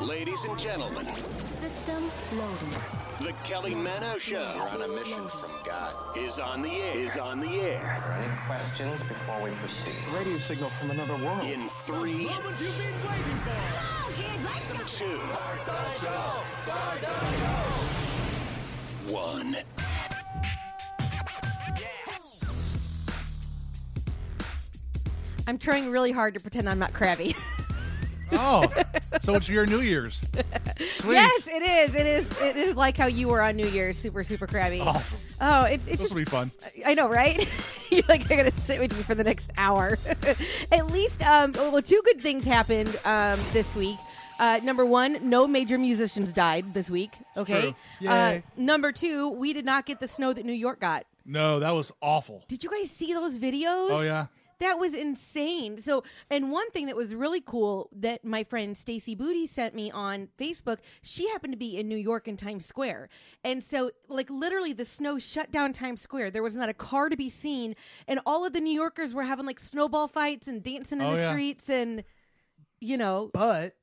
Ladies and gentlemen, System loading. the Kelly Mano Show You're on a mission from God. is on the air. Are there any questions before we proceed? Radio signal from another world. In 3, 2, 1. I'm trying really hard to pretend I'm not crabby. Oh, so it's your New Year's. Sweet. Yes, it is. It is like how you were on New Year's, super, super crabby. Awesome. Oh, it's This just will be fun. I know, right? You're like, I'm going to sit with you for the next hour. At least, well, two good things happened this week. Number one, no major musicians died this week. Okay. True. Yay. Number two, we did not get the snow that New York got. No, that was awful. Did you guys see those videos? Oh, yeah. That was insane. So, and one thing that was really cool that my friend Stacy Booty sent me on Facebook, she happened to be in New York in Times Square. And so, like, literally the snow shut down Times Square. There was not a car to be seen. And all of the New Yorkers were having, like, snowball fights and dancing in the streets and, you know. But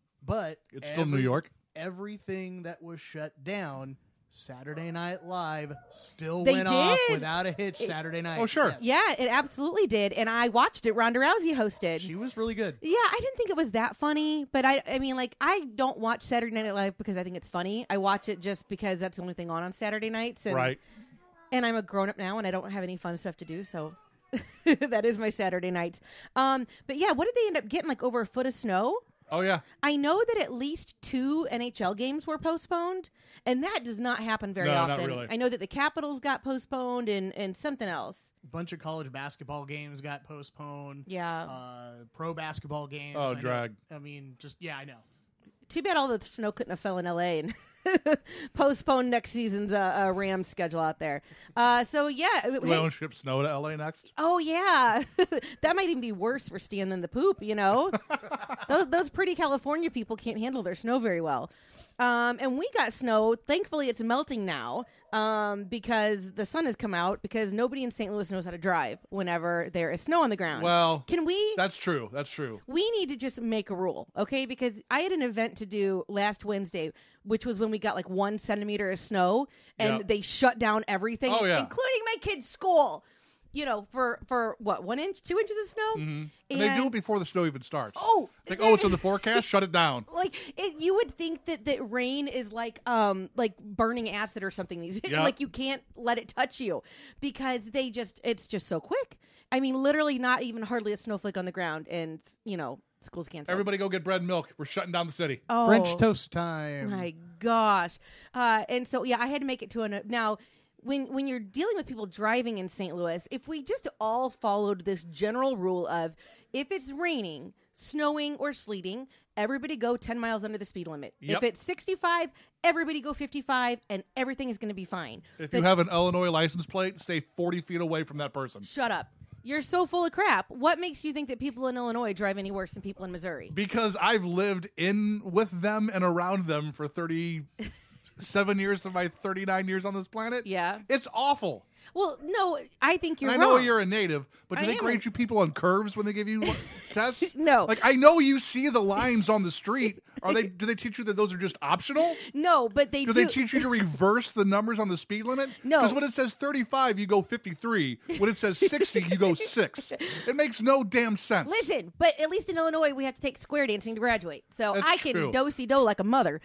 It's still New York. Everything that was shut down, Saturday Night Live still They went off did. without a hitch Saturday night. Oh, sure. Yes. Yeah, it absolutely did. And I watched it. Ronda Rousey hosted. She was really good. Yeah, I didn't think it was that funny, but I mean, like, I don't watch Saturday Night Live because I think it's funny. I watch it just because that's the only thing on Saturday nights. And, Right. And I'm a grown-up now, and I don't have any fun stuff to do, so that is my Saturday nights. But yeah, what did they end up getting, like, over a foot of snow? Oh, yeah. I know that at least 2 NHL games were postponed, and that does not happen very No, not often. really. I know that the Capitals got postponed and something else. A bunch of college basketball games got postponed. Yeah. Pro basketball games. Oh, I know. drag. I mean, just, yeah, I know. Too bad all the snow couldn't have fell in L.A. and postponed next season's Rams schedule out there. So, yeah. We don't ship snow to L.A. next. Oh, yeah. That might even be worse for Stan than the poop, you know? those pretty California people can't handle their snow very well. And we got snow. Thankfully, it's melting now because the sun has come out because nobody in St. Louis knows how to drive whenever there is snow on the ground. Well, Can we... That's true. That's true. We need to just make a rule, okay? Because I had an event to do last Wednesday, which was when we got like 1 centimeter of snow, and Yep. they shut down everything, Oh, yeah. including my kid's school. You know, for what, 1 inch, 2 inches of snow? Mm-hmm. And they do it before the snow even starts. Oh, It's like, oh, it's in the forecast? Shut it down. Like you would think that rain is like burning acid or something. Yeah. Like you can't let it touch you because it's just so quick. I mean, literally not even hardly a snowflake on the ground, and you know, school's canceled. Everybody go get bread and milk. We're shutting down the city. Oh, French toast time. my gosh. And so, yeah, I had to make it to now, when you're dealing with people driving in St. Louis, if we just all followed this general rule of if it's raining, snowing, or sleeting, everybody go 10 miles under the speed limit. Yep. If it's 65, everybody go 55, and everything is going to be fine. If you have an Illinois license plate, stay 40 feet away from that person. Shut up. You're so full of crap. What makes you think that people in Illinois drive any worse than people in Missouri? Because I've lived in with them and around them for 37 years of my 39 years on this planet. Yeah. It's awful. Well, no, I think you're And wrong. I know you're a native, but do I they am grade you people on curves when they give you tests? No. Like, I know you see the lines on the street. Do they teach you that those are just optional? No, but they Do they teach you to reverse the numbers on the speed limit? No. Because when it says 35, you go 53. When it says 60, you go 6. It makes no damn sense. Listen, but at least in Illinois, we have to take square dancing to graduate. So That's I can true. do-si-do like a mother.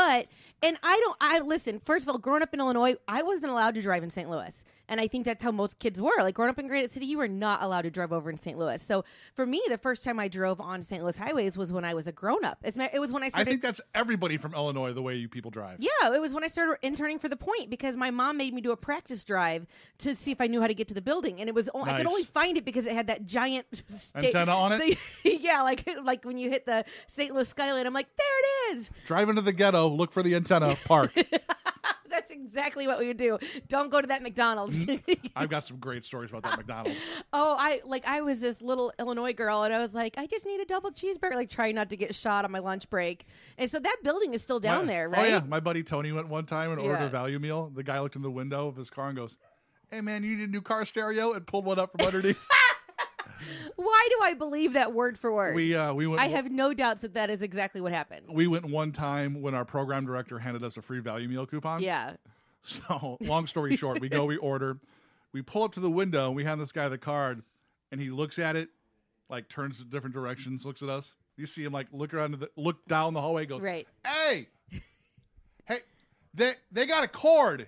Listen, first of all, growing up in Illinois, I wasn't allowed to drive in St. Louis. And I think that's how most kids were. Like, growing up in Granite City, you were not allowed to drive over in St. Louis. So for me, the first time I drove on St. Louis highways was when I was a grown-up. It was when I I started... think that's everybody from Illinois, the way you people drive. Yeah, it was when I started interning for The Point because my mom made me do a practice drive to see if I knew how to get to the building, and it was I could Nice. only find it because it had that giant Antenna on it? Yeah, like when you hit the St. Louis skyline, I'm like, there it is. Drive into the ghetto, look for the antenna, park. That's exactly what we would do. Don't go to that McDonald's. I've got some great stories about that McDonald's. Oh, I was this little Illinois girl, and I was like, I just need a double cheeseburger, like trying not to get shot on my lunch break. And so that building is still down there, right? Oh, yeah. My buddy Tony went one time and ordered Yeah. a value meal. The guy looked in the window of his car and goes, "Hey, man, you need a new car stereo?" And pulled one up from underneath. Why do I believe that word for word? We went. I have no doubts that that is exactly what happened. We went one time when our program director handed us a free value meal coupon. Yeah. So, long story short, we go, we order, we pull up to the window, and we hand this guy the card, and he looks at it, like turns in different directions, looks at us. You see him like look down the hallway, goes, Right. Hey, they got a cord.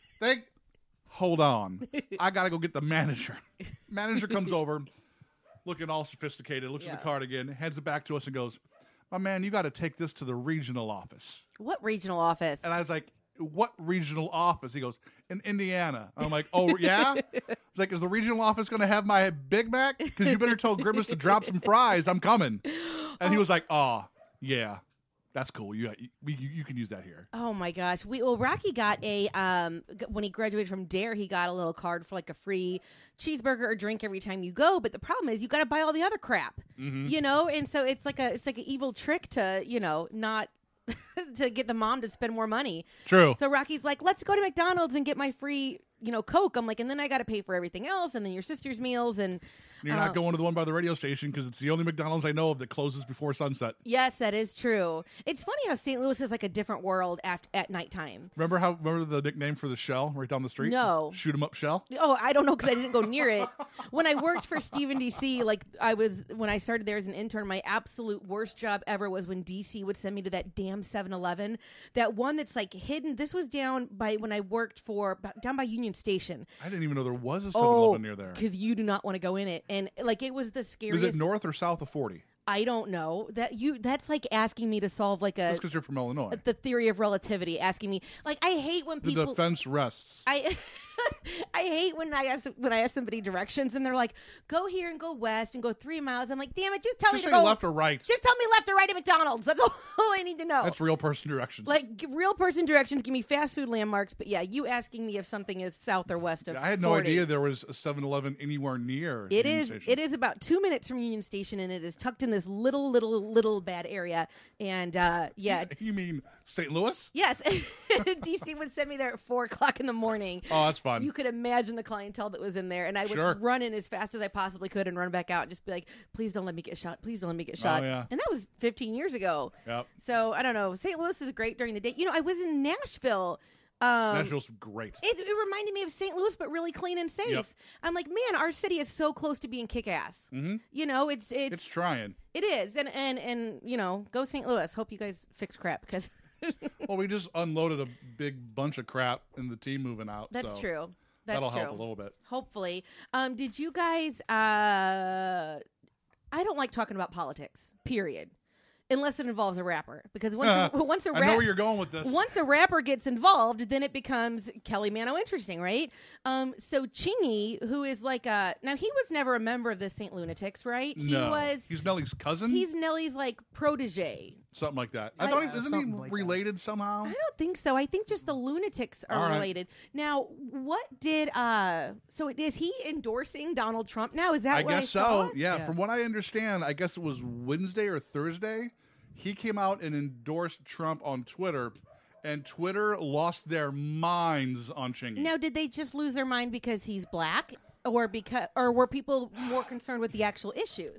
Hold on, I gotta go get the manager. Manager comes over, looking all sophisticated, looks at the card again, hands it back to us, and goes, "My man, you got to take this to the regional office." What regional office? And I was like, "What regional office?" He goes, "In Indiana." I'm like, "Oh, yeah?" He's like, "Is the regional office going to have my Big Mac? Because you better tell Grimace to drop some fries. I'm coming." And he was like, "Oh, yeah, that's cool. You can use that here." Oh my gosh! Rocky got a when he graduated from Dare, he got a little card for like a free cheeseburger or drink every time you go. But the problem is you got to buy all the other crap, you know. And so it's like an evil trick to not to get the mom to spend more money. True. So Rocky's like, let's go to McDonald's and get my free Coke. I'm like, and then I got to pay for everything else, and then your sister's meals, and you're not going to the one by the radio station because it's the only McDonald's I know of that closes before sunset. Yes, that is true. It's funny how St. Louis is like a different world at nighttime. Remember the nickname for the Shell right down the street? No. Shoot 'em up Shell? Oh, I don't know because I didn't go near it. When I worked for Stephen DC, when I started there as an intern, my absolute worst job ever was when DC would send me to that damn 7-Eleven, that one that's like hidden. This was down by when I worked down by Union Station. I didn't even know there was a 7-Eleven near there. Because you do not want to go in it, and like it was the scariest. Is it north or south of 40? I don't know. That's like asking me to solve like That's because you're from Illinois. the theory of relativity. Asking me, like, I hate when people The defense rests. I hate when I ask somebody directions and they're like, go here and go west and go 3 miles. I'm like, damn it, just tell me to say go left or right. Just tell me left or right at McDonald's. That's all I need to know. That's real person directions. Like real person directions. Give me fast food landmarks. But yeah, you asking me if something is south or west of I had no 40. idea there was a 7-Eleven anywhere near. It Union is. Station. It is about 2 minutes from Union Station, and it is tucked in this little bad area. And yeah. You mean St. Louis? Yes, DC would send me there at 4:00 in the morning. Oh, that's fun. You could imagine the clientele that was in there, and I would Sure. run in as fast as I possibly could and run back out and just be like, "Please don't let me get shot. Please don't let me get shot." Oh, yeah. And that was 15 years ago. Yep. So I don't know. St. Louis is great during the day. I was in Nashville. Nashville's great. It reminded me of St. Louis, but really clean and safe. Yep. I'm like, man, our city is so close to being kick-ass. Mm-hmm. It's trying. It is, and go St. Louis. Hope you guys fix crap because. Well, we just unloaded a big bunch of crap in the team moving out. That's so true. That'll help a little bit. Hopefully. Did you guys? I don't like talking about politics. Period. Unless it involves a rapper, because once I know where you're going with this. Once a rapper gets involved, then it becomes Kelly Mano interesting, right? So Chingy, who is like now he was never a member of the St. Lunatics, right? No. He's Nelly's cousin. He's Nelly's like protege. Something like that. I thought isn't he something like related somehow? I don't think so. I think just the Lunatics are All right. related. Now, what did so is he endorsing Donald Trump now? Is that I what guess saw? so. Yeah, from what I understand, I guess it was Wednesday or Thursday. He came out and endorsed Trump on Twitter, and Twitter lost their minds on Chingy. Now, did they just lose their mind because he's black, or were people more concerned with the actual issues?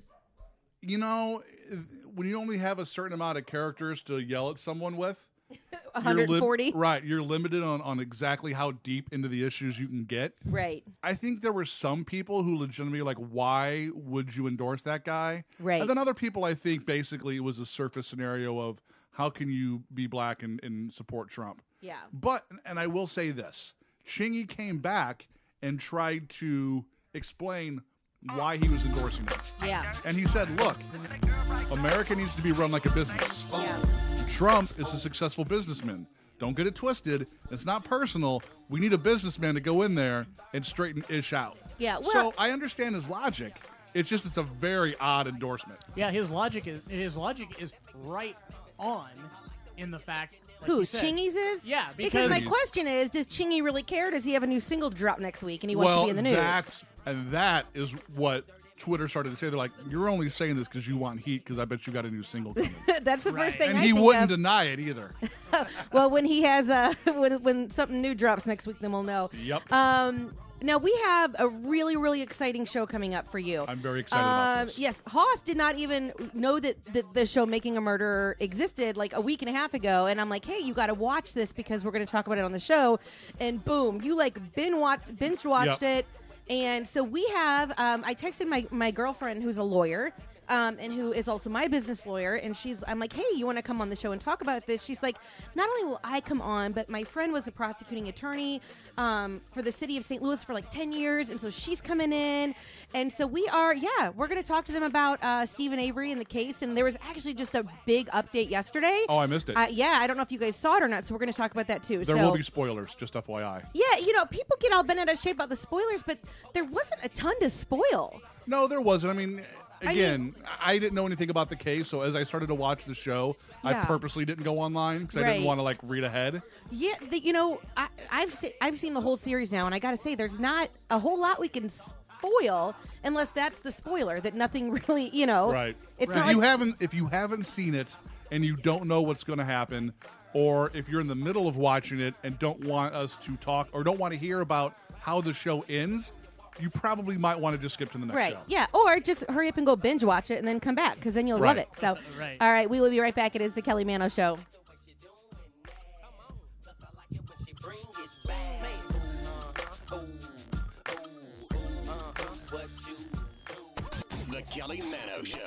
When you only have a certain amount of characters to yell at someone with, 140? right, you're limited on exactly how deep into the issues you can get. Right. I think there were some people who legitimately like, why would you endorse that guy? Right. And then other people, I think, basically it was a surface scenario of how can you be black and support Trump? Yeah. But, and I will say this, Chingy came back and tried to explain why he was endorsing it. Yeah. And he said, look, America needs to be run like a business. Yeah. Trump is a successful businessman. Don't get it twisted. It's not personal. We need a businessman to go in there and straighten ish out. Yeah, well- so I understand his logic. It's just it's a very odd endorsement. Yeah, his logic is right on in the fact. Like Who, you said. Chingy's is? Yeah, because my Chingy's. question is, does Chingy really care? Does he have a new single drop next week and he wants to be in the news? That is what Twitter started to say. They're like, you're only saying this because you want heat because I bet you got a new single coming. That's the first thing And I he think wouldn't of. deny it either. Well, when he has when something new drops next week, then we'll know. Yep. now we have a really, really exciting show coming up for you. I'm very excited about this. Yes, Hoss did not even know that the show Making a Murderer existed like a week and a half ago, and I'm like, hey, you got to watch this because we're going to talk about it on the show. And boom, you like binge watched it. And so we have. I texted my girlfriend who's a lawyer. And who is also my business lawyer, and I'm like, hey, you want to come on the show and talk about this? She's like, not only will I come on, but my friend was a prosecuting attorney for the city of St. Louis for like 10 years, and so she's coming in, and so we're going to talk to them about Stephen Avery and the case, and there was actually just a big update yesterday. Oh, I missed it. Yeah, I don't know if you guys saw it or not, so we're going to talk about that too. There will be spoilers, just FYI. Yeah, people get all bent out of shape about the spoilers, but there wasn't a ton to spoil. No, there wasn't. I mean, again, I didn't know anything about the case, so as I started to watch the show, I purposely didn't go online because I didn't want to read ahead. Yeah, I've seen the whole series now, and I got to say, there's not a whole lot we can spoil unless that's the spoiler. That nothing really, Right. It's right. not If you haven't seen it and you don't know what's going to happen, or if you're in the middle of watching it and don't want us to talk or don't want to hear about how the show ends, you probably might want to just skip to the next show. Yeah, or just hurry up and go binge watch it and then come back because then you'll love it. So, all right, we will be right back. It is the Kelly Mano Show. The Kelly Mano Show.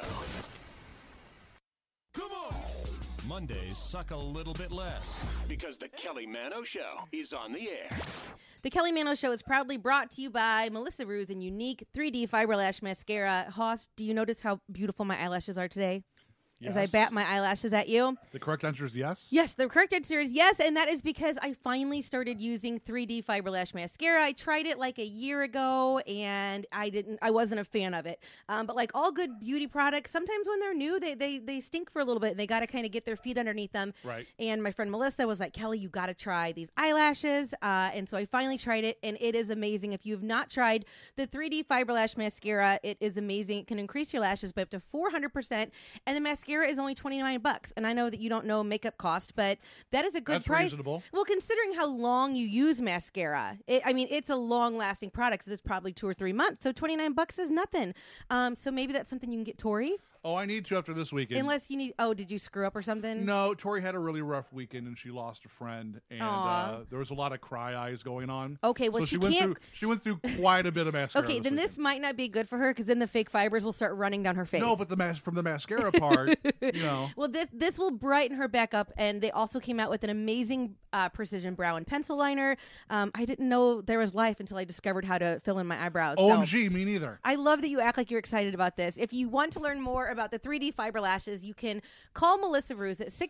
Come on! Mondays suck a little bit less. Because the Kelly Mano Show is on the air. The Kelly Mano Show is proudly brought to you by Melissa Ruse and Unique 3D Fiber Lash Mascara. Hoss, do you notice how beautiful my eyelashes are today? Yes. As I bat my eyelashes at you. The correct answer is yes? Yes, the correct answer is yes, and that is because I finally started using 3D Fiber Lash Mascara. I tried it like a year ago, and I wasn't a fan of it. But like all good beauty products, sometimes when they're new, they stink for a little bit, and they got to kind of get their feet underneath them. Right. And my friend Melissa was like, Kelly, you got to try these eyelashes. And so I finally tried it, and it is amazing. If you've not tried the 3D Fiber Lash Mascara, it is amazing. It can increase your lashes by up to 400%, and the mascara is only $29. And I know that you don't know makeup cost, but that is a good That's price. reasonable. Well, considering how long you use mascara, it's a long-lasting product. So it's probably 2 or 3 months. So $29 is nothing. So maybe that's something you can get Tori. Oh, I need to after this weekend. Unless you need. Oh, did you screw up or something? No, Tori had a really rough weekend and she lost a friend, and there was a lot of cry eyes going on. Okay, well, so she went can't. She went through quite a bit of mascara. Okay, then this might not be good for her because then the fake fibers will start running down her face. No, but from the mascara part, Well, this will brighten her back up, and they also came out with an amazing precision brow and pencil liner. I didn't know there was life until I discovered how to fill in my eyebrows. OMG, me neither. I love that you act like you're excited about this. If you want to learn more about the 3D Fiber Lashes, you can call Melissa Ruse at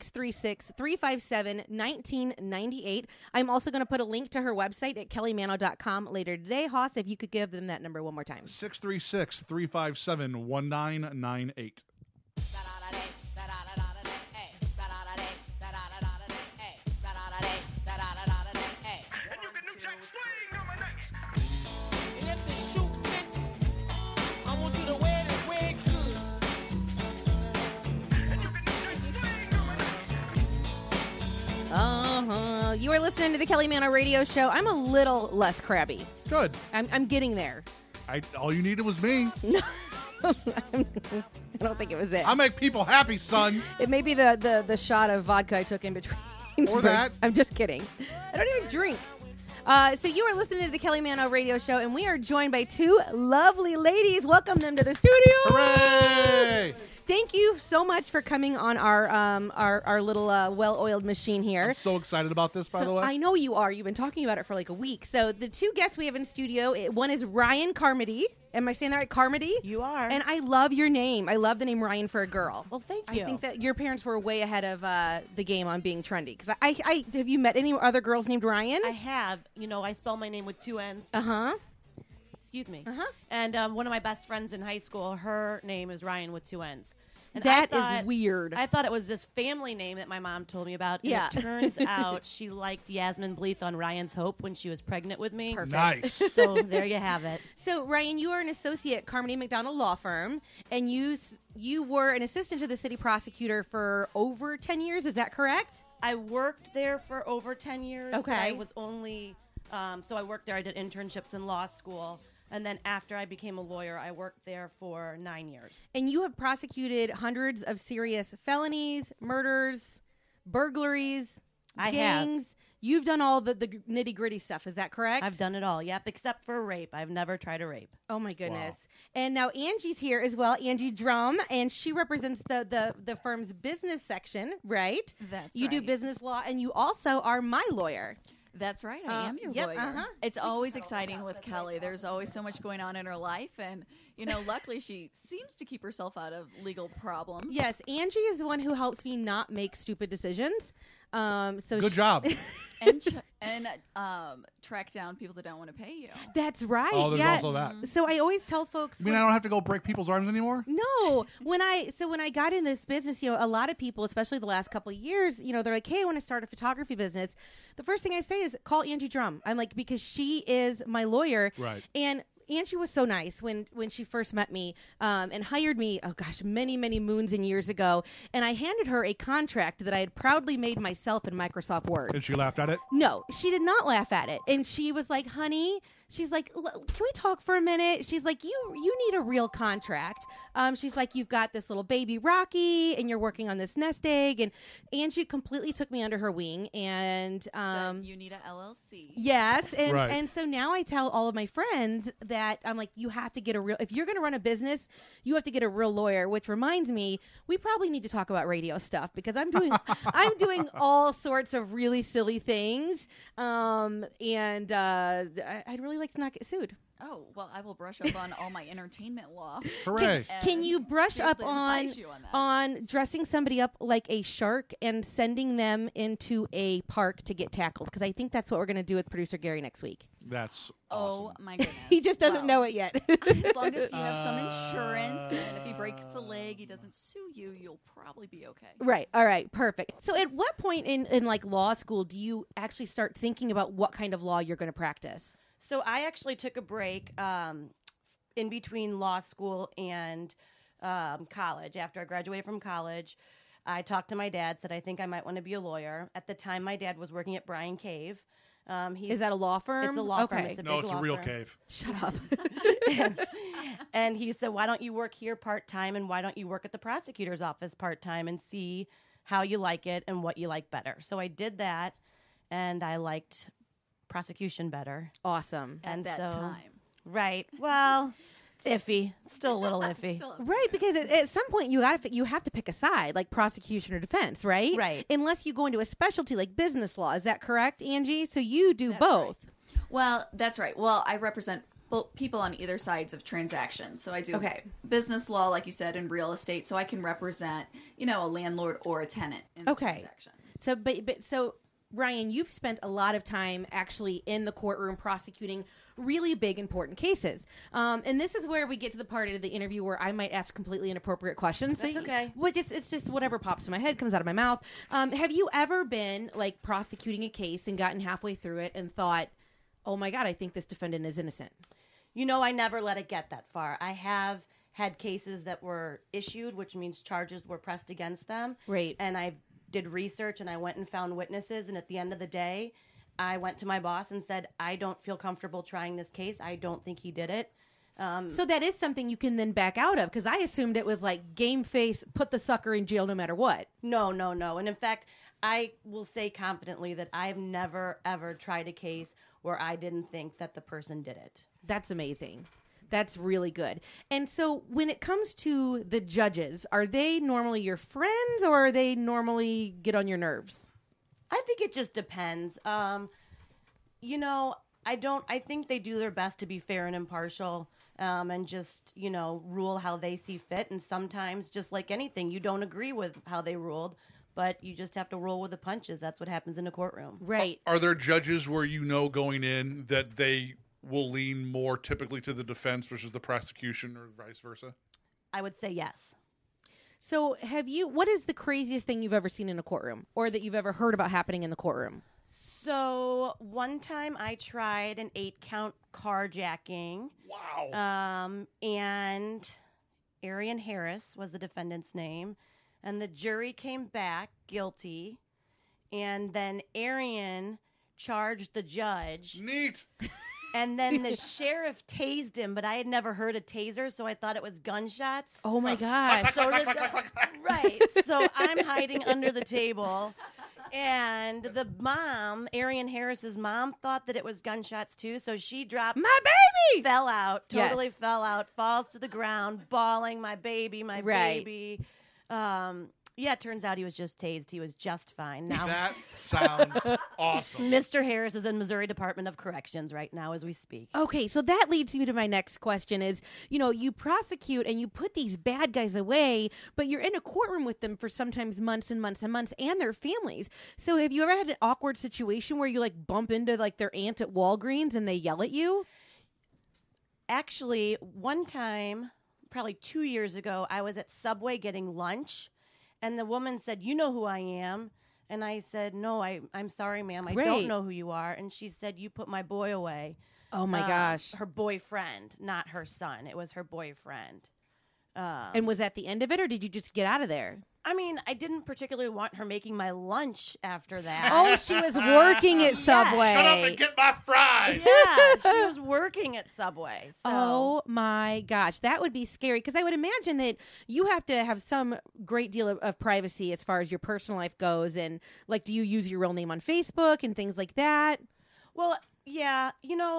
636-357-1998. I'm also going to put a link to her website at kellymano.com later today. Hoss, if you could give them that number one more time. 636-357-1998. You are listening to the Kelly Mano Radio Show. I'm a little less crabby. Good. I'm getting there. All you needed was me. No, I don't think it was it. I make people happy, son. It may be the shot of vodka I took in between. Or that. I'm just kidding. I don't even drink. So you are listening to the Kelly Mano Radio Show, and we are joined by two lovely ladies. Welcome them to the studio. Hooray! Thank you so much for coming on our little well-oiled machine here. I'm so excited about this, by the way. I know you are. You've been talking about it for like a week. So the two guests we have in studio, one is Ryan Carmody. Am I saying that right? Carmody? You are. And I love your name. I love the name Ryan for a girl. Well, thank you. I think that your parents were way ahead of the game on being trendy. Because I have you met any other girls named Ryan? I have. I spell my name with 2 N's. Uh-huh. Excuse me. Uh-huh. And one of my best friends in high school, her name is Ryan with 2 N's. And That is weird. I thought it was this family name that my mom told me about. And Yeah. it turns out she liked Yasmin Bleeth on Ryan's Hope when she was pregnant with me. Perfect. Nice. So there you have it. So, Ryan, you are an associate at Carmody McDonald Law Firm, and you were an assistant to the city prosecutor for over 10 years. Is that correct? I worked there for over 10 years. Okay. But I was only So I worked there. I did internships in law school. And then after I became a lawyer, I worked there for 9 years. And you have prosecuted hundreds of serious felonies, murders, burglaries, I gangs. have. You've done all the nitty gritty stuff. Is that correct? I've done it all, yep, except for rape. I've never tried a rape. Oh my goodness! And now Angie's here as well, Angie Drum, and she represents the firm's business section, right? That's you do right. business law, and you also are my lawyer. That's right. I am your yep, lawyer. uh-huh. It's always exciting with Kelly. There's always so much going on in her life. And, luckily she seems to keep herself out of legal problems. Yes, Angie is the one who helps me not make stupid decisions. Good job. And track down people that don't want to pay you. That's right. Oh, there's yeah. also that. So I always tell folks. You mean I don't have to go break people's arms anymore? No, when I got in this business, a lot of people, especially the last couple of years, they're like, "Hey, I want to start a photography business." The first thing I say is call Angie Drum. I'm like, because she is my lawyer, right? And Angie was so nice when she first met me and hired me, many, many moons and years ago. And I handed her a contract that I had proudly made myself in Microsoft Word. And she laughed at it? No, she did not laugh at it. And she was like, honey, she's like, can we talk for a minute? She's like, you need a real contract. She's like, you've got this little baby Rocky and you're working on this nest egg. And Angie completely took me under her wing. And so you need a LLC. Yes. And, right. and so now I tell all of my friends that I'm like, you have to get if you're going to run a business, you have to get a real lawyer, which reminds me, we probably need to talk about radio stuff because I'm doing all sorts of really silly things. And I'd really like to not get sued. Oh, well, I will brush up on all my entertainment law. Hooray. Can you brush up on dressing somebody up like a shark and sending them into a park to get tackled? Because I think that's what we're going to do with producer Gary next week. That's awesome. Oh, my goodness. He just doesn't know it yet. As long as you have some insurance, and if he breaks a leg, he doesn't sue you, you'll probably be okay. Right. All right. Perfect. So at what point in like law school do you actually start thinking about what kind of law you're going to practice? So I actually took a break in between law school and college. After I graduated from college, I talked to my dad, said I think I might want to be a lawyer. At the time, my dad was working at Bryan Cave. Is that a law firm? It's a law firm. Okay. It's a No, big it's law a real firm. cave. Shut up. And he said, why don't you work here part-time and why don't you work at the prosecutor's office part-time and see how you like it and what you like better. So I did that, and I liked prosecution better. Awesome. At that time. Right. Well, it's iffy. It's still a little iffy. Right, because at some point you have to pick a side, like prosecution or defense, right? Right. Unless you go into a specialty like business law. Is that correct, Angie? So you do That's both. Right. Well, that's right. Well, I represent people on either sides of transactions. So I do business law, like you said, and real estate. So I can represent, a landlord or a tenant in the transaction. So, so Ryan, you've spent a lot of time actually in the courtroom prosecuting really big, important cases. And this is where we get to the part of the interview where I might ask completely inappropriate questions. That's okay. It's just whatever pops in my head comes out of my mouth. Have you ever been like prosecuting a case and gotten halfway through it and thought, oh my God, I think this defendant is innocent? I never let it get that far. I have had cases that were issued, which means charges were pressed against them. Right. And I did research and I went and found witnesses. And at the end of the day, I went to my boss and said, I don't feel comfortable trying this case. I don't think he did it. So that is something you can then back out of, because I assumed it was like game face, put the sucker in jail no matter what. No. And in fact, I will say confidently that I've never, ever tried a case where I didn't think that the person did it. That's amazing. That's really good. And so when it comes to the judges, are they normally your friends or are they normally get on your nerves? I think it just depends. I think they do their best to be fair and impartial, and just, rule how they see fit. And sometimes, just like anything, you don't agree with how they ruled, but you just have to roll with the punches. That's what happens in a courtroom. Right. Are there judges where going in that they will lean more typically to the defense versus the prosecution or vice versa? I would say yes. So what is the craziest thing you've ever seen in a courtroom or that you've ever heard about happening in the courtroom? So one time I tried an 8-count carjacking. Wow. And Arian Harris was the defendant's name. And the jury came back guilty. And then Arian charged the judge. Neat. And then the sheriff tased him, but I had never heard a taser, so I thought it was gunshots. Oh my gosh. Right. So I'm hiding under the table. And the mom, Arian Harris's mom, thought that it was gunshots too. So she dropped my baby, fell out, totally Yes. fell out, falls to the ground, bawling, my baby, my Right. baby. Yeah, it turns out he was just tased. He was just fine. Now, That sounds awesome. Mr. Harris is in Missouri Department of Corrections right now as we speak. Okay, so that leads me to my next question is, you prosecute and you put these bad guys away, but you're in a courtroom with them for sometimes months and months and months and their families. So have you ever had an awkward situation where you bump into their aunt at Walgreens and they yell at you? Actually, one time, probably 2 years ago, I was at Subway getting lunch, and the woman said, "You know who I am?" And I said, "No, I'm sorry, ma'am. I Great. don't know who you are." And she said, "You put my boy away." Oh my gosh. Her boyfriend, not her son. It was her boyfriend. And was that the end of it, or did you just get out of there? I mean, I didn't particularly want her making my lunch after that. Oh, she was working at Subway. Shut up and get my fries. Yeah, she was working at Subway. So. Oh my gosh, that would be scary because I would imagine that you have to have some great deal of privacy as far as your personal life goes. And do you use your real name on Facebook and things like that? Well, yeah,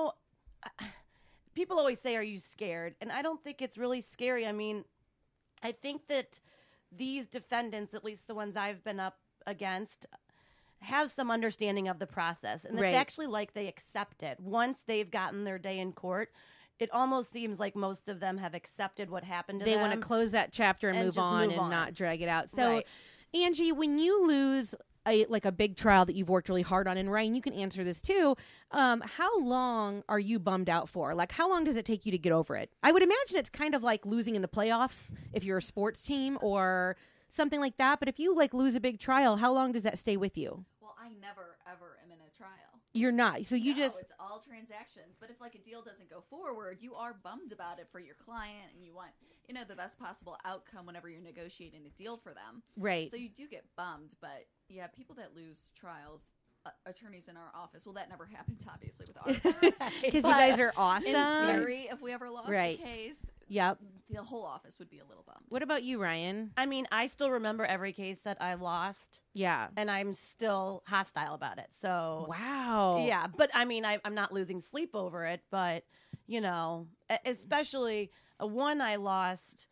people always say, "Are you scared?" And I don't think it's really scary. I mean, I think that these defendants, at least the ones I've been up against, have some understanding of the process. And Right. it's actually like they accept it. Once they've gotten their day in court, it almost seems like most of them have accepted what happened to They them. want to close that chapter and move just on move and on. not drag it out. So, Right. Angie, when you lose a big trial that you've worked really hard on, and Ryan, you can answer this too. How long are you bummed out for? How long does it take you to get over it? I would imagine it's kind of like losing in the playoffs if you're a sports team or something like that. But if you lose a big trial, how long does that stay with you? Well, I never ever am in a trial. You're not. So you just. It's all transactions. But if a deal doesn't go forward, you are bummed about it for your client, and you want the best possible outcome whenever you're negotiating a deal for them. Right. So you do get bummed, but yeah, people that lose trials. Attorneys in our office. Well, that never happens, obviously, with our firm. Because you guys are awesome. In theory, if we ever lost a case, Yep. the whole office would be a little bummed. What about you, Ryan? I mean, I still remember every case that I lost. Yeah. And I'm still hostile about it. So Wow. Yeah, but I mean, I'm not losing sleep over it, but especially one I lost,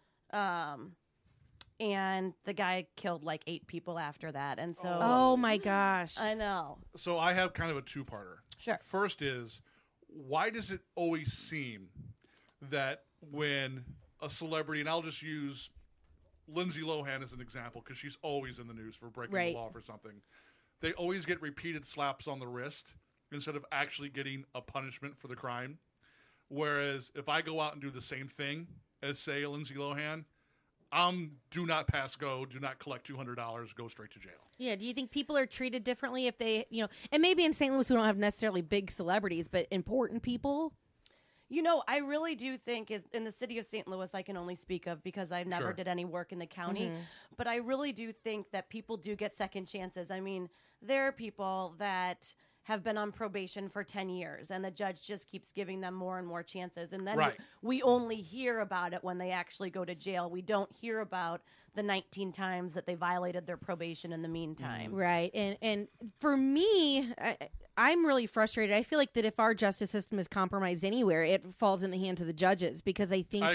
and the guy killed 8 people after that, and so Oh my gosh. I know. So I have kind of a two-parter. Sure. First is, why does it always seem that when a celebrity, and I'll just use Lindsay Lohan as an example because she's always in the news for breaking Right. the law for something, they always get repeated slaps on the wrist instead of actually getting a punishment for the crime. Whereas if I go out and do the same thing as, say, Lindsay Lohan, do not pass go, do not collect $200, go straight to jail. Yeah, do you think people are treated differently if they, and maybe in St. Louis we don't have necessarily big celebrities, but important people? I really do think in the city of St. Louis, I can only speak of because I never Sure. did any work in the county. But I really do think that people do get second chances. I mean, there are people that have been on probation for 10 years and the judge just keeps giving them more and more chances. And then Right. we only hear about it when they actually go to jail. We don't hear about the 19 times that they violated their probation in the meantime. Right. And for me, I'm really frustrated. I feel like that if our justice system is compromised anywhere, it falls in the hands of the judges because I think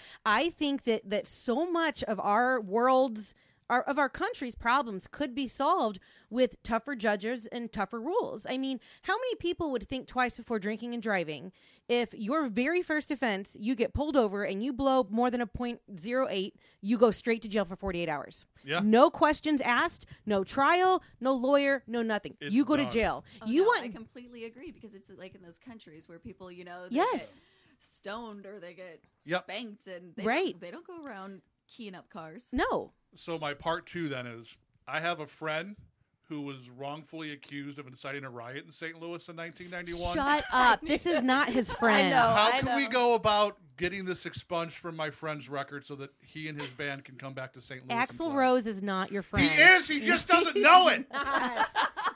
that so much of our world's of our country's problems could be solved with tougher judges and tougher rules. I mean, how many people would think twice before drinking and driving if your very first offense, you get pulled over and you blow more than a .08, you go straight to jail for 48 hours. Yeah. No questions asked, no trial, no lawyer, no nothing. It's you go done. to jail. I completely agree because it's like in those countries where people, they Yes. get stoned or they get Yep. spanked and they don't go around keying up cars. No. So my part two then is, I have a friend who was wrongfully accused of inciting a riot in St. Louis in 1991. Shut up. This is not his friend. How can we go about getting this expunged from my friend's record so that he and his band can come back to St. Louis? Axl Rose is not your friend. He is. He just doesn't know it.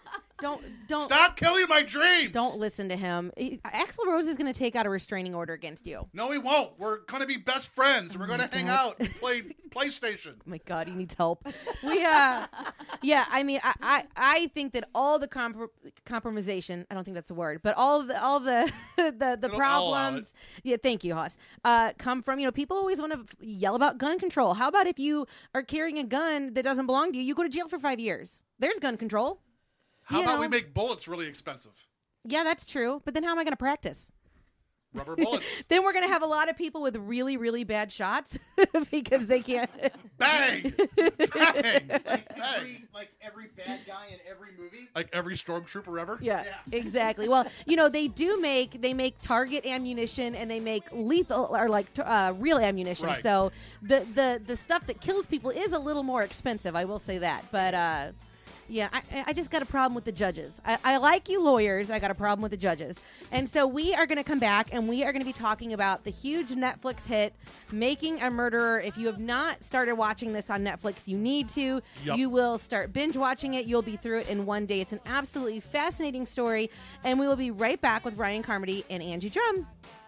Don't Stop killing my dreams. Don't listen to him. Axl Rose is going to take out a restraining order against you. No, he won't. We're going to be best friends. We're going to hang out and play PlayStation. Oh my God, he needs help. Yeah. I mean, I think that all the compromisation. I don't think that's a word, but all the problems. Yeah, thank you, Haas. Come from people always want to yell about gun control. How about if you are carrying a gun that doesn't belong to you, you go to jail for 5 years? There's gun control. How about we make bullets really expensive? Yeah, that's true. But then how am I going to practice? Rubber bullets. Then we're going to have a lot of people with really, really bad shots because they can't. Bang! Bang! Like every bad guy in every movie? Like every stormtrooper ever? Yeah, exactly. Well, they make target ammunition and they make lethal or real ammunition. Right. So the stuff that kills people is a little more expensive. I will say that. But yeah, I just got a problem with the judges. I like you lawyers. I got a problem with the judges. And so we are going to come back and we are going to be talking about the huge Netflix hit, Making a Murderer. If you have not started watching this on Netflix, you need to. Yep. You will start binge watching it. You'll be through it in one day. It's an absolutely fascinating story. And we will be right back with Ryan Carmody and Angie Drum.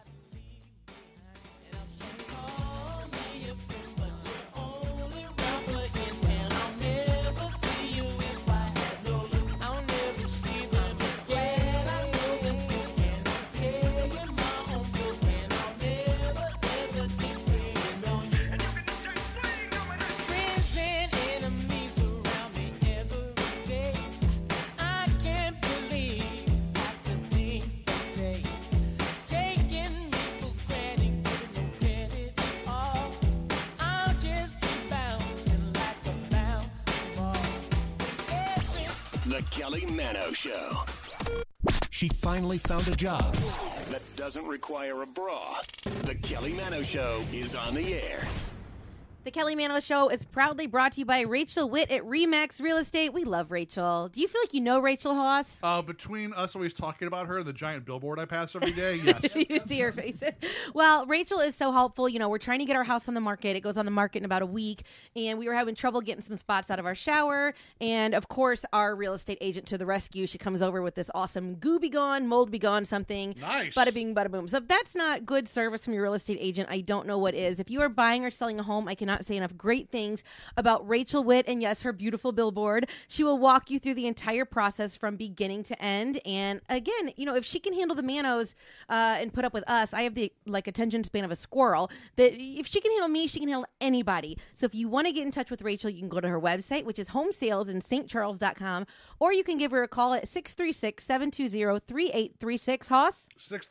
The Kelly Mano Show. She finally found a job that doesn't require a bra. The Kelly Mano Show is on the air. The Kelly Mano Show is proudly brought to you by Rachel Witt at Remax Real Estate. We love Rachel. Do you feel like you know Rachel, Haas? Between us always talking about her and the giant billboard I pass every day, yes. You see her face. Well, Rachel is so helpful. We're trying to get our house on the market. It goes on the market in about a week, and we were having trouble getting some spots out of our shower. And, of course, our real estate agent to the rescue. She comes over with this awesome goo be gone, mold be gone something. Nice. Bada bing, bada boom. So if that's not good service from your real estate agent, I don't know what is. If you are buying or selling a home, I cannot say enough great things about Rachel Witt and, yes, her beautiful billboard. She will walk you through the entire process from beginning to end. And again, if she can handle the Manos and put up with us, I have the attention span of a squirrel. That if she can handle me, she can handle anybody. So if you want to get in touch with Rachel, you can go to her website, which is homesalesinstcharles.com, or you can give her a call at 636-720-3836. Hoss?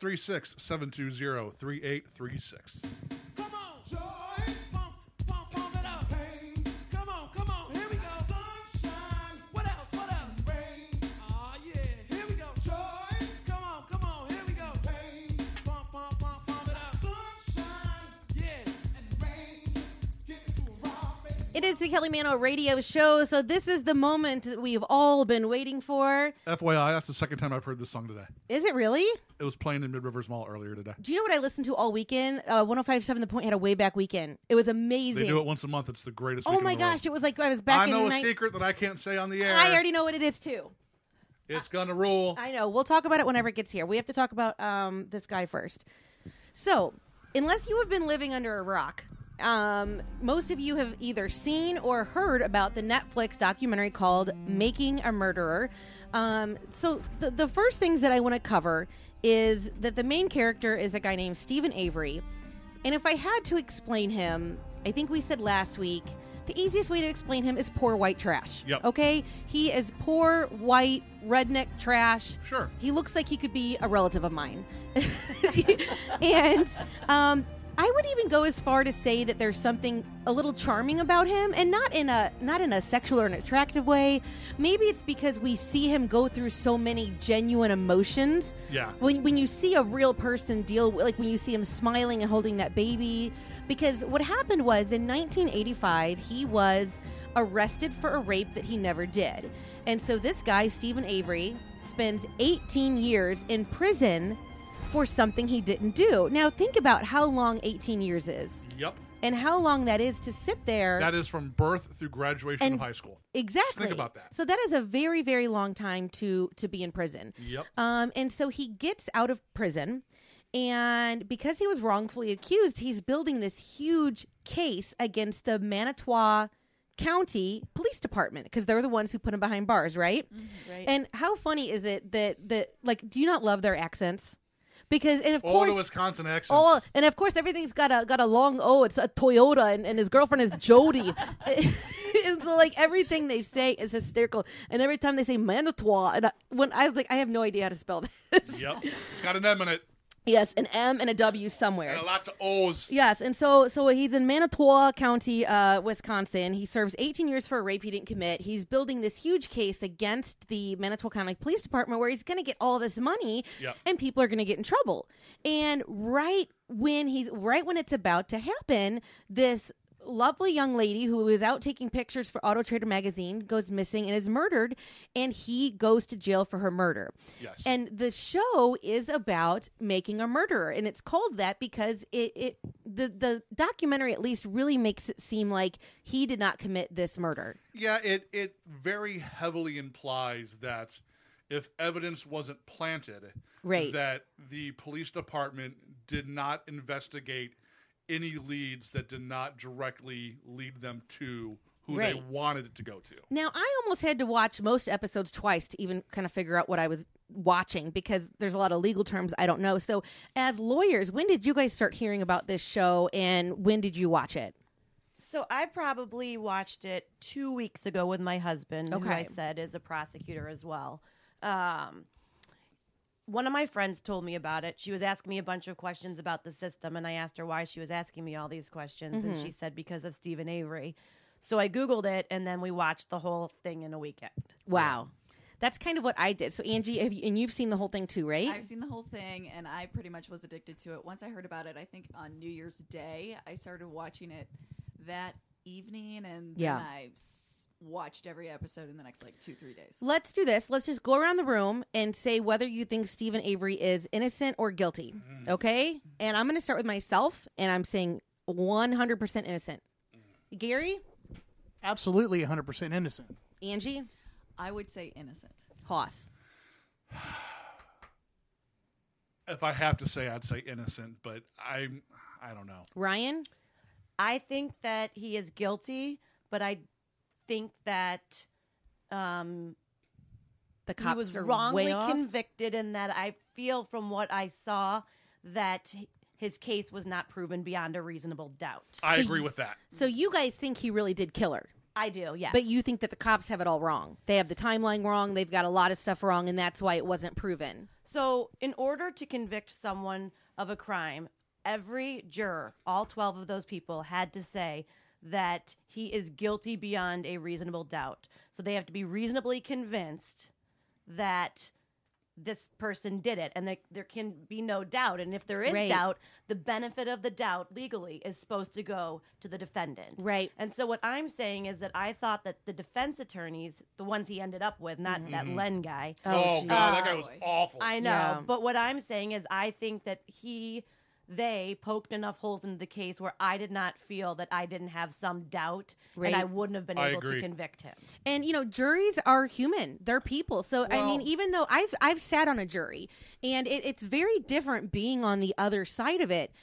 636-720-3836. Come on, joy. Pump it up. Pain. Come on, here we go. Sunshine. What else? Rain. Oh, yeah, here we go. Joy. Come on, here we go. Pain. Pump it up. Sunshine. Yeah, and rain. Get into a raw face. It is the Kelly Mano radio show, so this is the moment that we've all been waiting for. FYI, that's the second time I've heard this song today. Is it really? It was playing in Mid Rivers Mall earlier today. Do you know what I listened to all weekend? 105.7 The Point had a way back weekend. It was amazing. They do it once a month. It's the greatest Oh weekend my in the world. gosh, it was like I was back in I know a secret that I can't say on the air. I already know what it is too. It's gonna rule. I know. We'll talk about it whenever it gets here. We have to talk about this guy first. So, unless you have been living under a rock, most of you have either seen or heard about the Netflix documentary called Making a Murderer. So the first things that I want to cover is that the main character is a guy named Stephen Avery. And if I had to explain him, I think we said last week, the easiest way to explain him is poor white trash. Yep. Okay? He is poor white redneck trash. Sure. He looks like he could be a relative of mine. And I would even go as far to say that there's something a little charming about him, and not in a sexual or an attractive way. Maybe it's because we see him go through so many genuine emotions. Yeah. When you see a real person deal with, like when you see him smiling and holding that baby, because what happened was in 1985 he was arrested for a rape that he never did, and so this guy Stephen Avery spends 18 years in prison for something he didn't do. Now, think about how long 18 years is. Yep. and how long that is to sit there. That is from birth through graduation of high school. Exactly. Just think about that. So that is a very, very long time to be in prison. Yep. And so he gets out of prison, and because he was wrongfully accused, he's building this huge case against the Manitowoc County Police Department because they're the ones who put him behind bars, right? Mm-hmm. Right. And how funny is it that like, do you not love their accents? Because and of all course the Wisconsin accents. and of course everything's got a long O. It's a Toyota, and his girlfriend is Jody. And so like everything they say is hysterical. And every time they say Manitowoc, and when I was like, I have no idea how to spell this. Yep, it's got an M in it. Yes, an M and a W somewhere. And lots of O's. Yes, and so he's in Manitowoc County, Wisconsin. He serves 18 years for a rape he didn't commit. It's building this huge case against the Manitowoc County Police Department where he's going to get all this money, and people are going to get in trouble. And right when it's about to happen, this lovely young lady who was out taking pictures for Auto Trader magazine goes missing and is murdered, and he goes to jail for her murder. Yes. And the show is about making a murderer, and it's called that because the documentary at least really makes it seem like he did not commit this murder. Yeah, it very heavily implies that if evidence wasn't planted, right, that the police department did not investigate any leads that did not directly lead them to who they wanted it to go to. Now, I almost had to watch most episodes twice to even kind of figure out what I was watching because there's a lot of legal terms I don't know. So as lawyers, when did you guys start hearing about this show, and when did you watch it? So I probably watched it 2 weeks ago with my husband, who I said is a prosecutor as well. One of my friends told me about it. She was asking me a bunch of questions about the system, and I asked her why she was asking me all these questions, and she said because of Stephen Avery. So I Googled it, and then we watched the whole thing in a weekend. Wow. That's kind of what I did. So, Angie, you've seen the whole thing too, right? I've seen the whole thing, and I pretty much was addicted to it. Once I heard about it, I think on New Year's Day, I started watching it that evening, and then I watched every episode in the next 2-3 days. Let's do this. Let's just go around the room and say whether you think Stephen Avery is innocent or guilty. Okay? And I'm going to start with myself, and I'm saying 100% innocent. Gary? Absolutely 100% innocent. Angie? I would say innocent. Hoss? If I have to say, I'd say innocent, but I don't know. Ryan? I think that he is guilty, but I think that the cops he was are wrongly way off? convicted, and that I feel from what I saw that his case was not proven beyond a reasonable doubt. I agree with that. So you guys think he really did kill her? I do, yes. But you think that the cops have it all wrong. They have the timeline wrong. They've got a lot of stuff wrong, and that's why it wasn't proven. So in order to convict someone of a crime, every juror, all 12 of those people, had to say that he is guilty beyond a reasonable doubt. So they have to be reasonably convinced that this person did it, and there can be no doubt. And if there is doubt, the benefit of the doubt legally is supposed to go to the defendant. Right. And so what I'm saying is that I thought that the defense attorneys, the ones he ended up with, not that Len guy. Oh, God, that guy was awful. I know. But what I'm saying is I think that they poked enough holes into the case where I did not feel that I didn't have some doubt, and I wouldn't have been able to convict him. And juries are human; they're people. So I mean, even though I've sat on a jury, and it's very different being on the other side of it.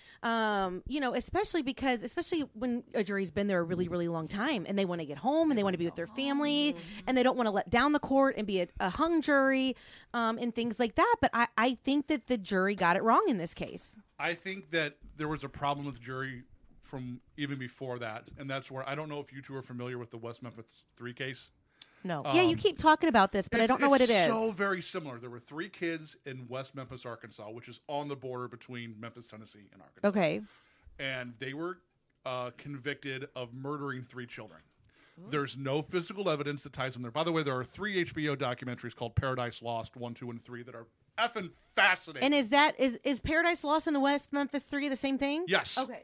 Especially when a jury's been there a really, really long time, and they want to get home and they want to be with their family, and they don't want to let down the court and be a hung jury, and things like that. But I think that the jury got it wrong in this case. I think that there was a problem with the jury from even before that, and that's where I don't know if you two are familiar with the West Memphis 3 case. No. Yeah, you keep talking about this, but I don't know what it is. It's so very similar. There were 3 kids in West Memphis, Arkansas, which is on the border between Memphis, Tennessee, and Arkansas. Okay. And they were convicted of murdering 3 children. There's no physical evidence that ties them there. By the way, there are 3 HBO documentaries called Paradise Lost 1, 2, and 3 that are effing fascinating. And is Paradise Lost and the West Memphis 3 the same thing? Yes. Okay.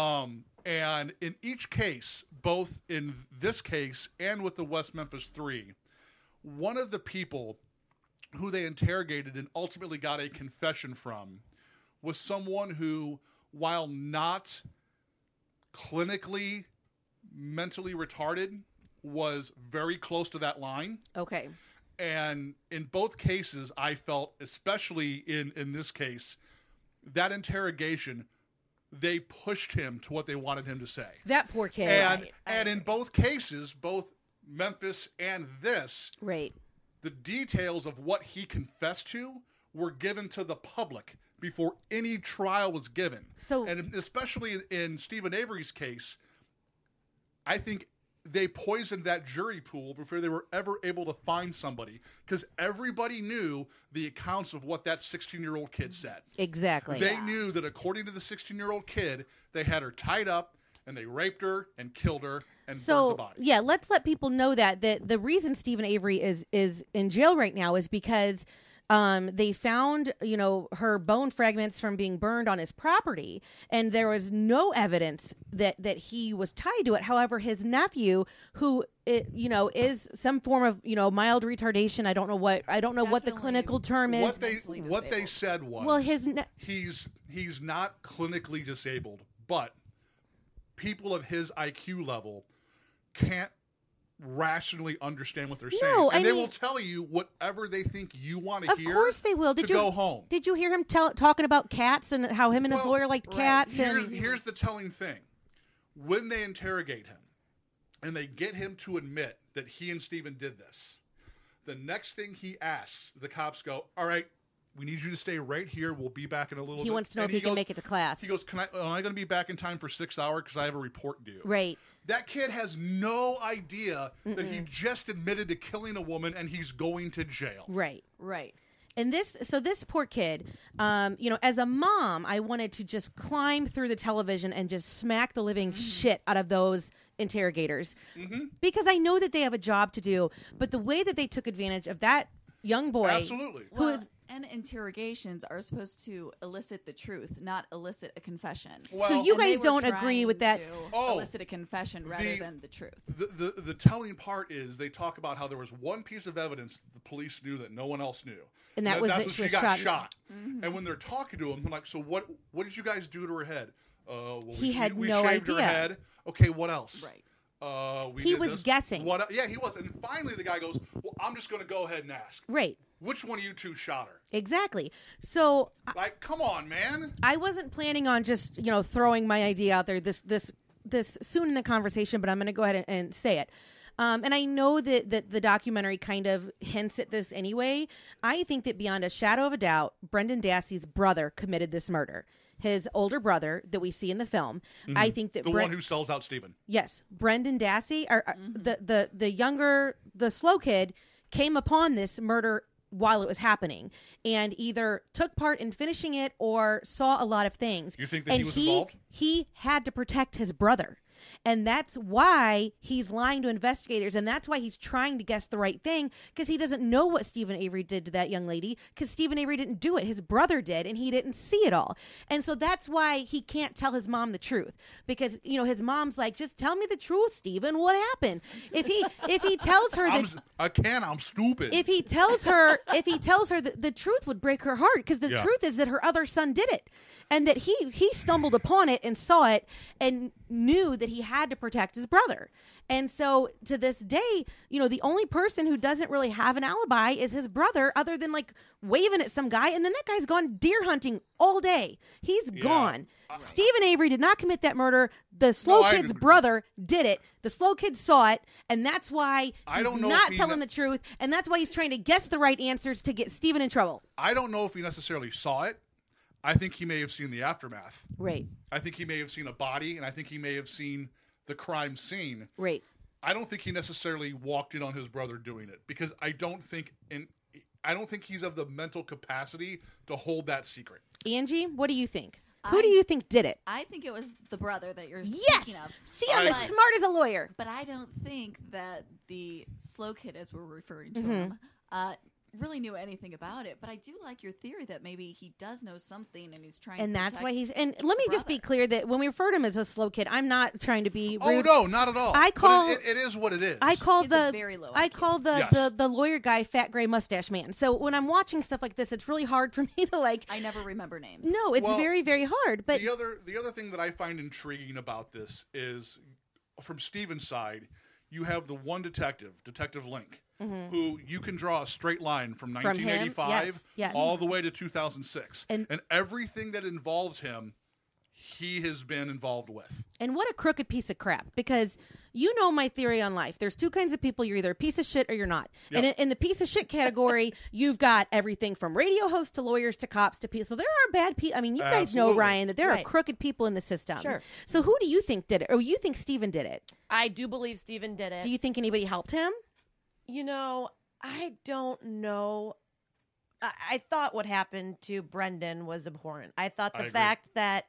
And in each case, both in this case and with the West Memphis 3, one of the people who they interrogated and ultimately got a confession from was someone who, while not clinically mentally retarded was very close to that line. Okay. And in both cases, I felt, especially in this case, that interrogation, they pushed him to what they wanted him to say. That poor kid. And in both cases, both Memphis and this, right, the details of what he confessed to were given to the public before any trial was given. So, and especially in Stephen Avery's case, I think they poisoned that jury pool before they were ever able to find somebody, because everybody knew the accounts of what that 16-year-old kid said. Exactly. They knew that according to the 16-year-old kid, they had her tied up and they raped her and killed her and burnt the body. Yeah, let's let people know that the reason Stephen Avery is in jail right now is because they found, her bone fragments from being burned on his property, and there was no evidence that he was tied to it. However, his nephew, who is some form of mild retardation. I don't know what the clinical term is. What they said was, well, he's not clinically disabled, but people of his IQ level can't rationally understand what they're saying, and they will tell you whatever they think you want to hear. Of course they will. Go home. Did you hear him talking about cats and how him and his lawyer liked cats? Here's the telling thing: when they interrogate him and they get him to admit that he and Stephen did this, the next thing he asks, the cops go, "All right, we need you to stay right here. We'll be back in a little bit." He wants to know if he can make it to class. He goes, am I going to be back in time for 6 hours? Because I have a report due. Right. That kid has no idea that he just admitted to killing a woman and he's going to jail. Right. And this poor kid, as a mom, I wanted to just climb through the television and just smack the living shit out of those interrogators, because I know that they have a job to do. But the way that they took advantage of that young boy, absolutely, and interrogations are supposed to elicit the truth, not elicit a confession. Well, so you guys don't agree with that? Elicit a confession rather than the truth. The telling part is they talk about how there was one piece of evidence that the police knew that no one else knew, and that's when she got shot. And when they're talking to him, I'm like, so what did you guys do to her head? He had we no shaved idea. Her head. Okay, what else? Right. He was guessing. Yeah, he was. And finally the guy goes, well, I'm just going to go ahead and ask. Right. Which one of you two shot her? Exactly. So, come on, man. I wasn't planning on just throwing my idea out there this soon in the conversation, but I'm going to go ahead and say it. And I know that the documentary kind of hints at this anyway. I think that beyond a shadow of a doubt, Brendan Dassey's brother committed this murder. His older brother that we see in the film. I think that the one who sells out Stephen. Yes, Brendan Dassey, or the younger, the slow kid, came upon this murder while it was happening and either took part in finishing it or saw a lot of things. You think that he was involved? He had to protect his brother. And that's why he's lying to investigators, and that's why he's trying to guess the right thing, because he doesn't know what Stephen Avery did to that young lady, because Stephen Avery didn't do it. His brother did, and he didn't see it all. And so that's why he can't tell his mom the truth, because his mom's like, just tell me the truth, Stephen. What happened? If he tells her that I'm stupid. If he tells her that the truth would break her heart, because the truth is that her other son did it, and that he stumbled upon it and saw it and knew that he had to protect his brother. And so to this day, the only person who doesn't really have an alibi is his brother, other than like waving at some guy. And then that guy's gone deer hunting all day. He's gone. Right. Stephen Avery did not commit that murder. The slow kid's brother did it. The slow kid saw it. And that's why he's not telling the truth. And that's why he's trying to guess the right answers to get Stephen in trouble. I don't know if he necessarily saw it. I think he may have seen the aftermath. Right. I think he may have seen a body, and I think he may have seen the crime scene. Right. I don't think he necessarily walked in on his brother doing it, because I don't think he's of the mental capacity to hold that secret. Angie, what do you think? Who do you think did it? I think it was the brother that you're speaking of. See, I'm as smart as a lawyer. But I don't think that the slow kid, as we're referring to him, really knew anything about it, but I do like your theory that maybe he does know something and he's trying And to that's why protect he's. And let me just be clear that when we refer to him as a slow kid, I'm not trying to be rude. Oh no, not at all. I call But it is what it is. I call It's a the very low I IQ. call the, Yes. the lawyer guy fat gray mustache man. So when I'm watching stuff like this, it's really hard for me to like. I never remember names. No, it's Well, very very hard. But the other thing that I find intriguing about this is, from Steven's side, you have the one detective, Detective Link, who you can draw a straight line from him, 1985 yes. all the way to 2006, And- and everything that involves him, he has been involved with. And what a crooked piece of crap. Because you know my theory on life. There's two kinds of people. You're either a piece of shit or you're not. Yep. And in the piece of shit category, you've got everything from radio hosts to lawyers to cops to people. So there are bad people. I mean, you guys know, Absolutely. Ryan, that there are Right. crooked people in the system. Sure. So who do you think did it? Or you think Steven did it? I do believe Steven did it. Do you think anybody helped him? You know, I don't know. I thought what happened to Brendan was abhorrent. I thought I the agree. fact that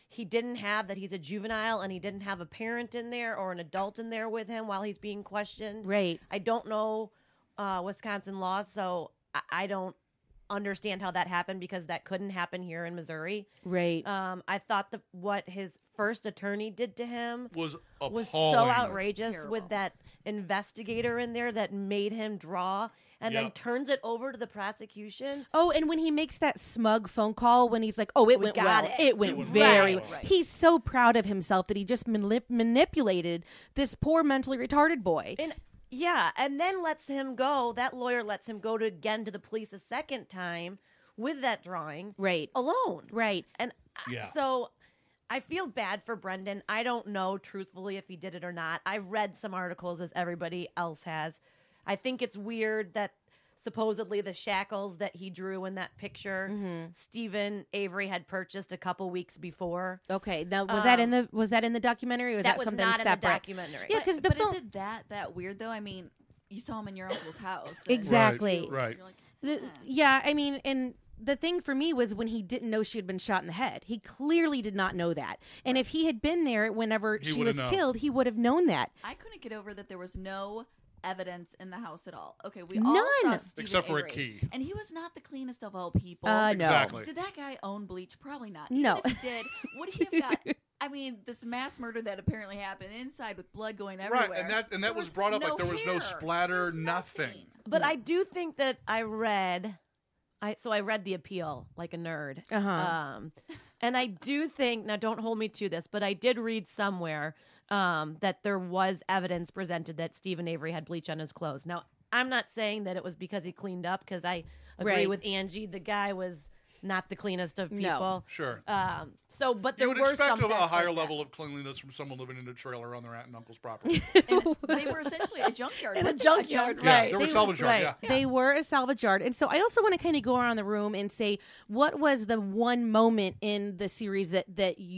he's a juvenile and he didn't have a parent in there or an adult in there with him while he's being questioned. Right. I don't know Wisconsin law, so I don't understand how that happened because that couldn't happen here in Missouri. Right. I thought what his first attorney did to him Was was appalling. so outrageous Terrible. with that investigator in there that made him draw and then Yep. turns it over to the prosecution. Oh, and when he makes that smug phone call when he's like, "Oh, it We went got well. it. It went It went very well. well." Right. He's so proud of himself that he just manipulated this poor mentally retarded boy. And yeah, and then lets him go. That lawyer lets him go to the police a second time with that drawing Right. alone. Right. And Yeah. so I feel bad for Brendan. I don't know truthfully if he did it or not. I've read some articles as everybody else has. I think it's weird that supposedly the shackles that he drew in that picture, Stephen Avery had purchased a couple weeks before. Okay. Now, was that in the documentary, or was that was something not separate? in the documentary. Yeah, because the but film. is it that weird though? I mean, you saw him in your uncle's house. and Exactly. Right. You're like, Yeah, I mean, and the thing for me was when he didn't know she had been shot in the head. He clearly did not know that. And if he had been there whenever He she would've was known. killed, he would have known that. I couldn't get over that there was no evidence in the house at all. Okay, we all None. saw Stephen Except for a Avery, key. and he was not the cleanest of all people. No. Exactly. Did that guy own bleach? Probably not. No. Even if he did, would he have got? I mean, this mass murder that apparently happened inside with blood going everywhere. Right, and that There was brought up like there was no hair. splatter, There's nothing. But I do think that I read the appeal like a nerd. Uh-huh. And I do think, now don't hold me to this, but I did read somewhere that there was evidence presented that Stephen Avery had bleach on his clothes. Now, I'm not saying that it was because he cleaned up, because I agree Right. with Angie. The guy was not the cleanest of people. No. Sure. But there You would were expect some a facts higher like that. level of cleanliness from someone living in a trailer on their aunt and uncle's property. And they were essentially a junkyard. In a weren't they? junkyard, Yeah, right. they were salvage yard, right. yeah. They were a salvage yard. And so I also want to kind of go around the room and say, what was the one moment in the series that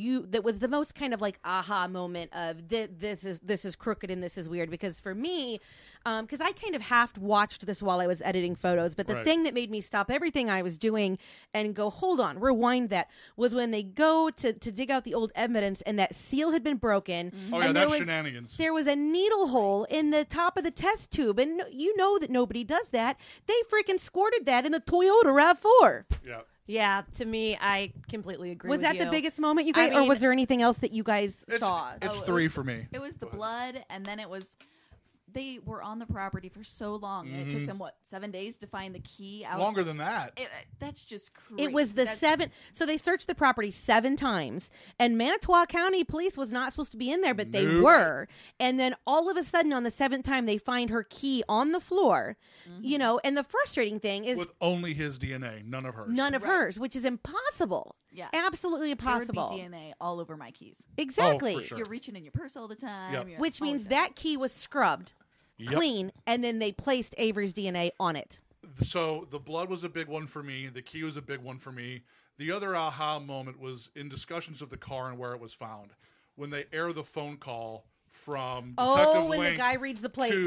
was the most kind of like aha moment of this is crooked and this is weird? Because for me, because I kind of half watched this while I was editing photos, but the Right. thing that made me stop everything I was doing and go, hold on, rewind that, was when they go to dig out the old evidence and that seal had been broken. Oh, yeah, and that's there was, shenanigans. There was a needle hole in the top of the test tube, and you know that nobody does that. They freaking squirted that in the Toyota RAV4. Yeah. Yeah, to me, I completely agree Was with that the you. biggest moment, you guys, I or mean- was there anything else that you guys saw? It's Oh, it 3 was- for me. It was the blood, and then it was. They were on the property for so long, and it took them 7 days to find the key out. Longer than that. That's just crazy. It was the That's- 7. So they searched the property 7 times, and Manitowoc County Police was not supposed to be in there, but they Nope. were. And then all of a sudden, on the 7th time, they find her key on the floor. You know, and the frustrating thing is With only his DNA, none of hers. none of Right. hers, which is impossible. Yeah. Absolutely impossible. There would be DNA all over my keys. Exactly. Oh, for sure. You're reaching in your purse all the time. Yep. You're Which always means got- that key was scrubbed Yep. clean, and then they placed Avery's DNA on it. So the blood was a big one for me. The key was a big one for me. The other aha moment was in discussions of the car and where it was found. When they air the phone call from Detective when the Link guy reads the plates.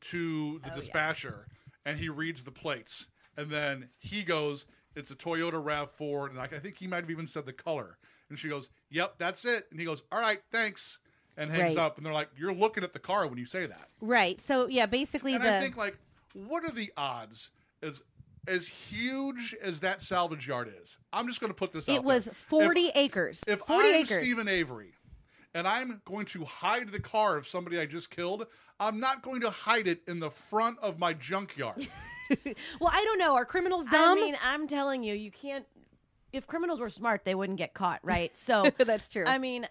to the dispatcher, and he reads the plates, and then he goes, "It's a Toyota RAV4," and I think he might have even said the color. And she goes, "Yep, that's it." And he goes, "All right, thanks," and hangs Right. up. And they're like, "You're looking at the car when you say that." Right. So yeah, basically And the I think, like, what are the odds? As as huge as that salvage yard is, I'm just going to put this out It was there. 40 acres. If 40 I'm acres. Stephen Avery and I'm going to hide the car of somebody I just killed, I'm not going to hide it in the front of my junkyard. Well, I don't know. Are criminals dumb? I mean, I'm telling you, you can't. If criminals were smart, they wouldn't get caught, right? So that's true. I mean,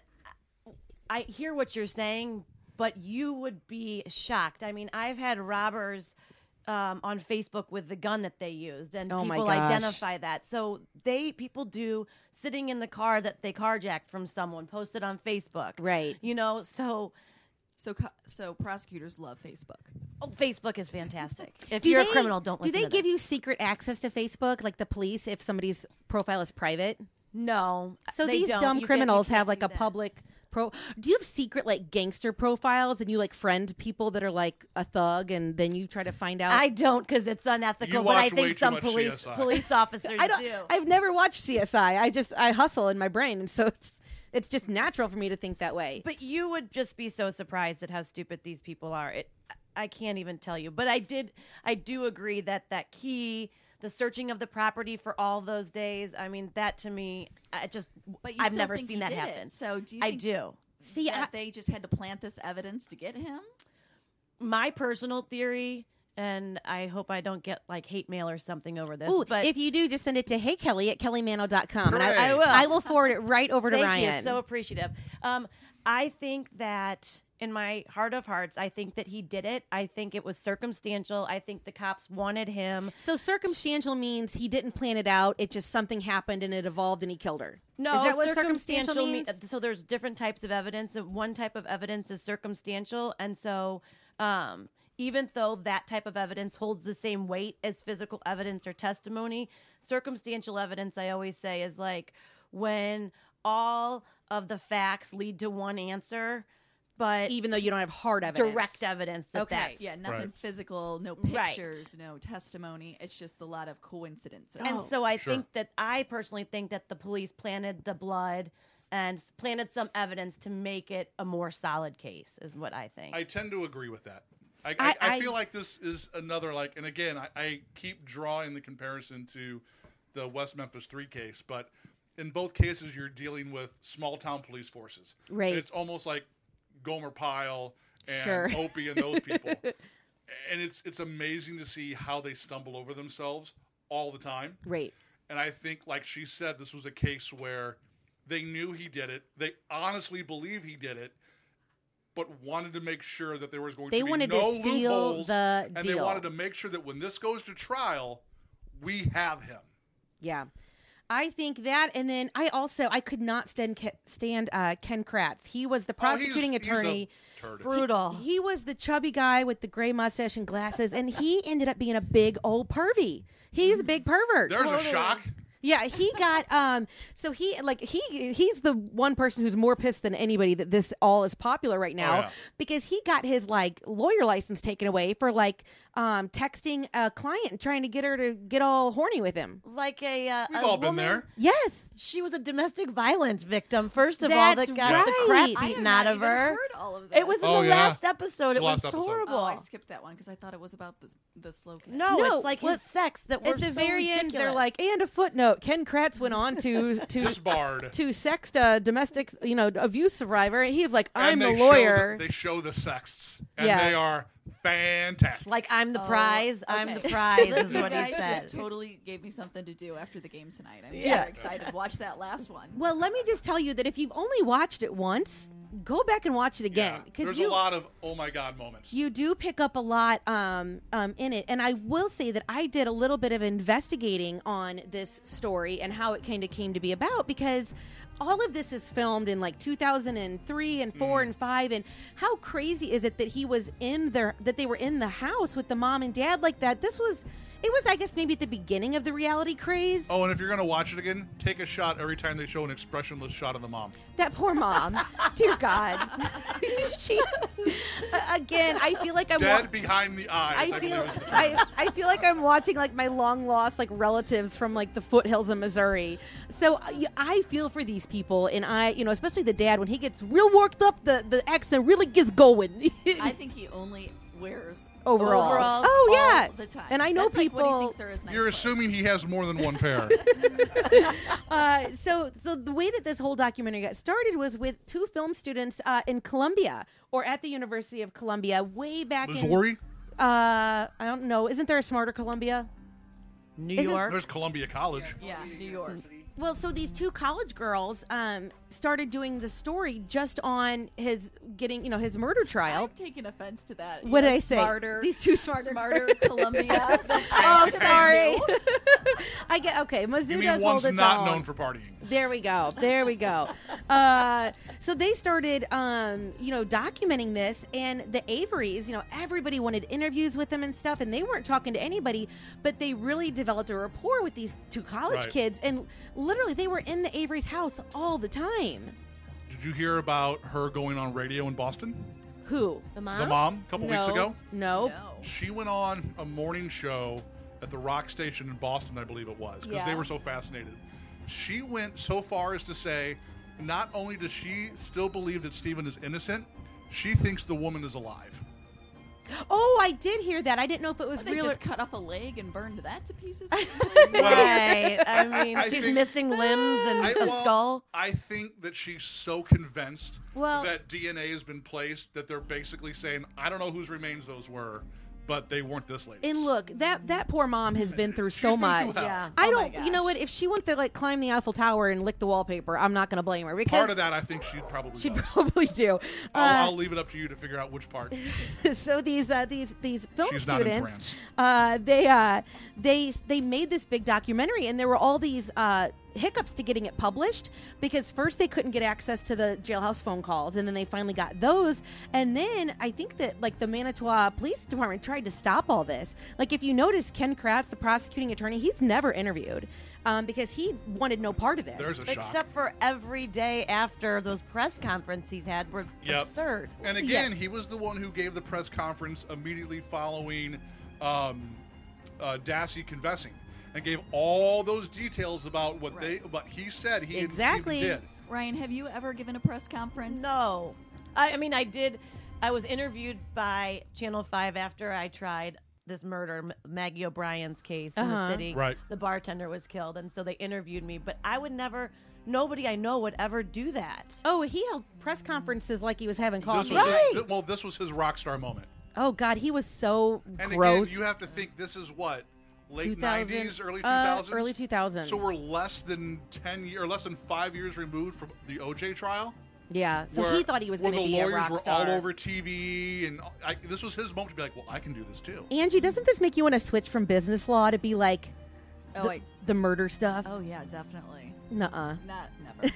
I hear what you're saying, but you would be shocked. I mean, I've had robbers on Facebook with the gun that they used, and Oh my people gosh. identify that. So people do sitting in the car that they carjacked from someone, posted on Facebook, Right. You know, so prosecutors love Facebook. Oh, Facebook is fantastic. If Do you're they- a criminal, don't Do listen they to give this. you secret access to Facebook, like the police, if somebody's profile is private? No. So they these don't. dumb You criminals can't have like do a that. public pro. Do you have secret like gangster profiles, and you like friend people that are like a thug, and then you try to find out? I don't because it's unethical, You but I watch way think too some much police CSI. police officers I don't. do. I've never watched CSI. I hustle in my brain, and so it's just natural for me to think that way. But you would just be so surprised at how stupid these people are. I can't even tell you. But I do agree that key, the searching of the property for all those days. I mean, that to me, But you I've still never think seen he that did happen. It. So do you? I think do. See, that they just had to plant this evidence to get him? My personal theory, and I hope I don't get like hate mail or something over this. Ooh, but if you do, just send it to HeyKelly@KellyMano.com, and Hooray. I will. I will forward it right over to Thank Ryan. you. So appreciative. I think that in my heart of hearts, I think that he did it. I think it was circumstantial. I think the cops wanted him. So circumstantial means he didn't plan it out. It just something happened and it evolved and he killed her. No, is that what circumstantial means? So there's different types of evidence. One type of evidence is circumstantial, and so even though that type of evidence holds the same weight as physical evidence or testimony, circumstantial evidence, I always say, is like when all of the facts lead to one answer, but even though you don't have hard evidence, direct evidence that Okay. that's Yeah, nothing Right. physical, no Right. pictures, no testimony. It's just a lot of coincidences. And so I Sure. think that I personally think that the police planted the blood and planted some evidence to make it a more solid case, is what I think. I tend to agree with that. I I- feel like this is another, like, and again, I keep drawing the comparison to the West Memphis 3 case, but in both cases, you're dealing with small town police forces. Right. It's almost like Gomer Pyle and Sure. Opie and those people. And it's amazing to see how they stumble over themselves all the time. Right. And I think, like she said, this was a case where they knew he did it. They honestly believe he did it, but wanted to make sure that there was going They to be wanted to no seal loopholes. the and they deal. wanted to make sure that when this goes to trial, we have him. Yeah. I think that, and then I could not stand Ken Kratz. He was the prosecuting he's a attorney. turd. Brutal. He was the chubby guy with the gray mustache and glasses, and he ended up being a big old pervy. He's a big pervert. There's a shock. Yeah, he got so he's the one person who's more pissed than anybody that this all is popular right now yeah. because he got his like lawyer license taken away for like texting a client and trying to get her to get all horny with him. Like a We've a all been woman- there. Yes. She was a domestic violence victim, first of all, That's that got the crap right. I beaten have out not of even her. heard all of this. It was in Oh, the yeah. last episode. It's It the was last episode. horrible. Oh, I skipped that one because I thought it was about the slow cat. No, No, it's like well, his sex that we're At the so very end, they're ridiculous. like, and a footnote. Ken Kratz went on to Disbarred. to sext a domestic, abuse survivor. And he's like, I'm And the they show lawyer. they show the sexts, and Yeah. they are fantastic. like I'm the Oh, prize. I'm okay. the prize Look, is you what he guys said. just totally gave me something to do after the game tonight. I'm Yeah. very excited. Watch that last one. Well, let me just tell you that if you've only watched it once, go back and watch it again Yeah. because There's you a lot of oh my god moments. you do pick up a lot in it. And I will say that I did a little bit of investigating on this story and how it kind of came to be about because all of this is filmed in like 2003 and 4 and 5. And how crazy is it that they were in the house with the mom and dad like that? It was, I guess, maybe at the beginning of the reality craze. Oh, and if you're going to watch it again, take a shot every time they show an expressionless shot of the mom. That poor mom. Dear God. Again, I feel like I'm Dead behind the eyes. I believe is the term. I feel like I'm watching like my long lost like relatives from like the foothills of Missouri. So I feel for these people, and especially the dad when he gets real worked up, the accent really gets going. I think he only wears overalls. Oh yeah, all the time. And I know That's people. Like what he thinks are his nice You're clothes. assuming he has more than one pair. So the way that this whole documentary got started was with two film students in Columbia, or at the University of Columbia, way back Missouri? in. I don't know. Isn't there a smarter Columbia? New Isn't- York. There's Columbia College. Yeah, New York. Well, so these two college girls started doing the story just on his getting, his murder trial. I'm taking offense to that. What did I Smarter, say? These two smarter. Columbia. Oh, sorry. I get okay. You Mizzou mean does one's hold its not own. known for partying? There we go. So they started, documenting this, and the Averys, everybody wanted interviews with them and stuff, and they weren't talking to anybody, but they really developed a rapport with these two college Right. kids, and literally they were in the Averys' house all the time. Did you hear about her going on radio in Boston? Who? The mom? The mom, a couple weeks ago? No. She went on a morning show at the rock station in Boston, I believe it was, because they were so fascinated. She went so far as to say, not only does she still believe that Stephen is innocent, she thinks the woman is alive. Oh, I did hear that. I didn't know if it was They real. just cut off a leg and burned that to pieces. Right. I mean, I she's think- missing limbs and a skull. I think that she's so convinced Well- that DNA has been placed that they're basically saying, I don't know whose remains those were, but they weren't this lady. And look, that poor mom has been through so been much. through hell. Yeah. I Oh my don't. You know gosh. what? If she wants to climb the Eiffel Tower and lick the wallpaper, I'm not going to blame her because Part of that, I think she'd probably she does. probably do. I'll leave it up to you to figure out which part. So these film She's not in students, France. they made this big documentary, and there were all these hiccups to getting it published because first they couldn't get access to the jailhouse phone calls, and then they finally got those, and then I think that the Manitowoc Police Department tried to stop all this. If you notice, Ken Kratz, the prosecuting attorney, he's never interviewed because he wanted no part of this. There's a shock. Except for every day after those press conferences he's had were Yep. absurd. And again, Yes. he was the one who gave the press conference immediately following Dassey confessing and gave all those details about what he said he Exactly. and Stephen did. Ryan, have you ever given a press conference? No. I mean, I did. I was interviewed by Channel 5 after I tried this murder, Maggie O'Brien's case in the city. Right. The bartender was killed, and so they interviewed me. But I would never, nobody I know would ever do that. Oh, he held press conferences like he was having coffee. This was his rock star moment. Oh God, he was so And gross. again, you have to think this is what, late 2000, 90s, early 2000s? early 2000s. So we're less than 10 years, or less than 5 years removed from the OJ trial. Yeah, so he thought he was going to be a rock the lawyers star. were all over TV, and this was his moment to be like, well, I can do this too. Angie, doesn't this make you want to switch from business law to be like the murder stuff? Oh yeah, definitely. Nuh-uh. Not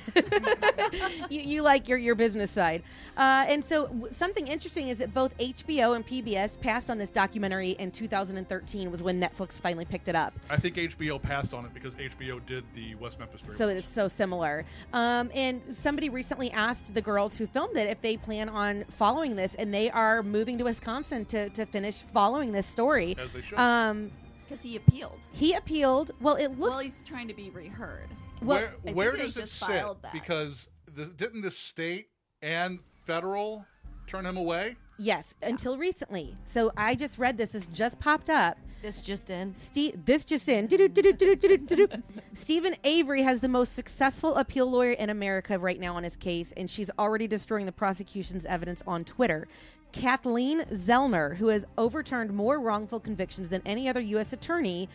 never. you like your business side. And so something interesting is that both HBO and PBS passed on this documentary in 2013 was when Netflix finally picked it up. I think HBO passed on it because HBO did the West Memphis 3. So it's so similar. And somebody recently asked the girls who filmed it if they plan on following this, and they are moving to Wisconsin to finish following this story. As they should. Because he appealed. He appealed. Well, it looked. Well, he's trying to be reheard. Well, where they does it just sit? filed that. Because didn't the state and federal turn him away? Yes, until recently. So I just read this. This just popped up. This just in. This just in. Do-do-do-do-do-do-do-do. Stephen Avery has the most successful appeal lawyer in America right now on his case, and she's already destroying the prosecution's evidence on Twitter. Kathleen Zellner, who has overturned more wrongful convictions than any other U.S. attorney,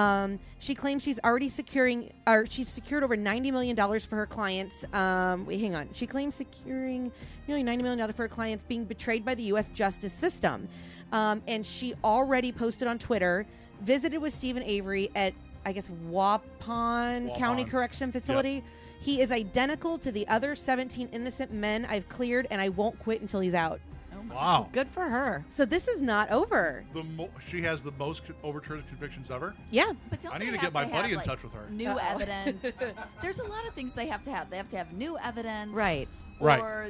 she claims she's secured over $90 million for her clients. Wait, hang on. She claims securing nearly $90 million for her clients being betrayed by the U.S. justice system. And she already posted on Twitter, visited with Stephen Avery at, I guess, Waupun County Correction Facility. Yep. He is identical to the other 17 innocent men I've cleared, and I won't quit until he's out. Wow. Good for her. So this is not over. She has the most overturned convictions ever? Yeah. But don't I they need to have get my have, buddy in like, touch with her. New evidence. There's a lot of things they have to have. They have to have new evidence. Right. Or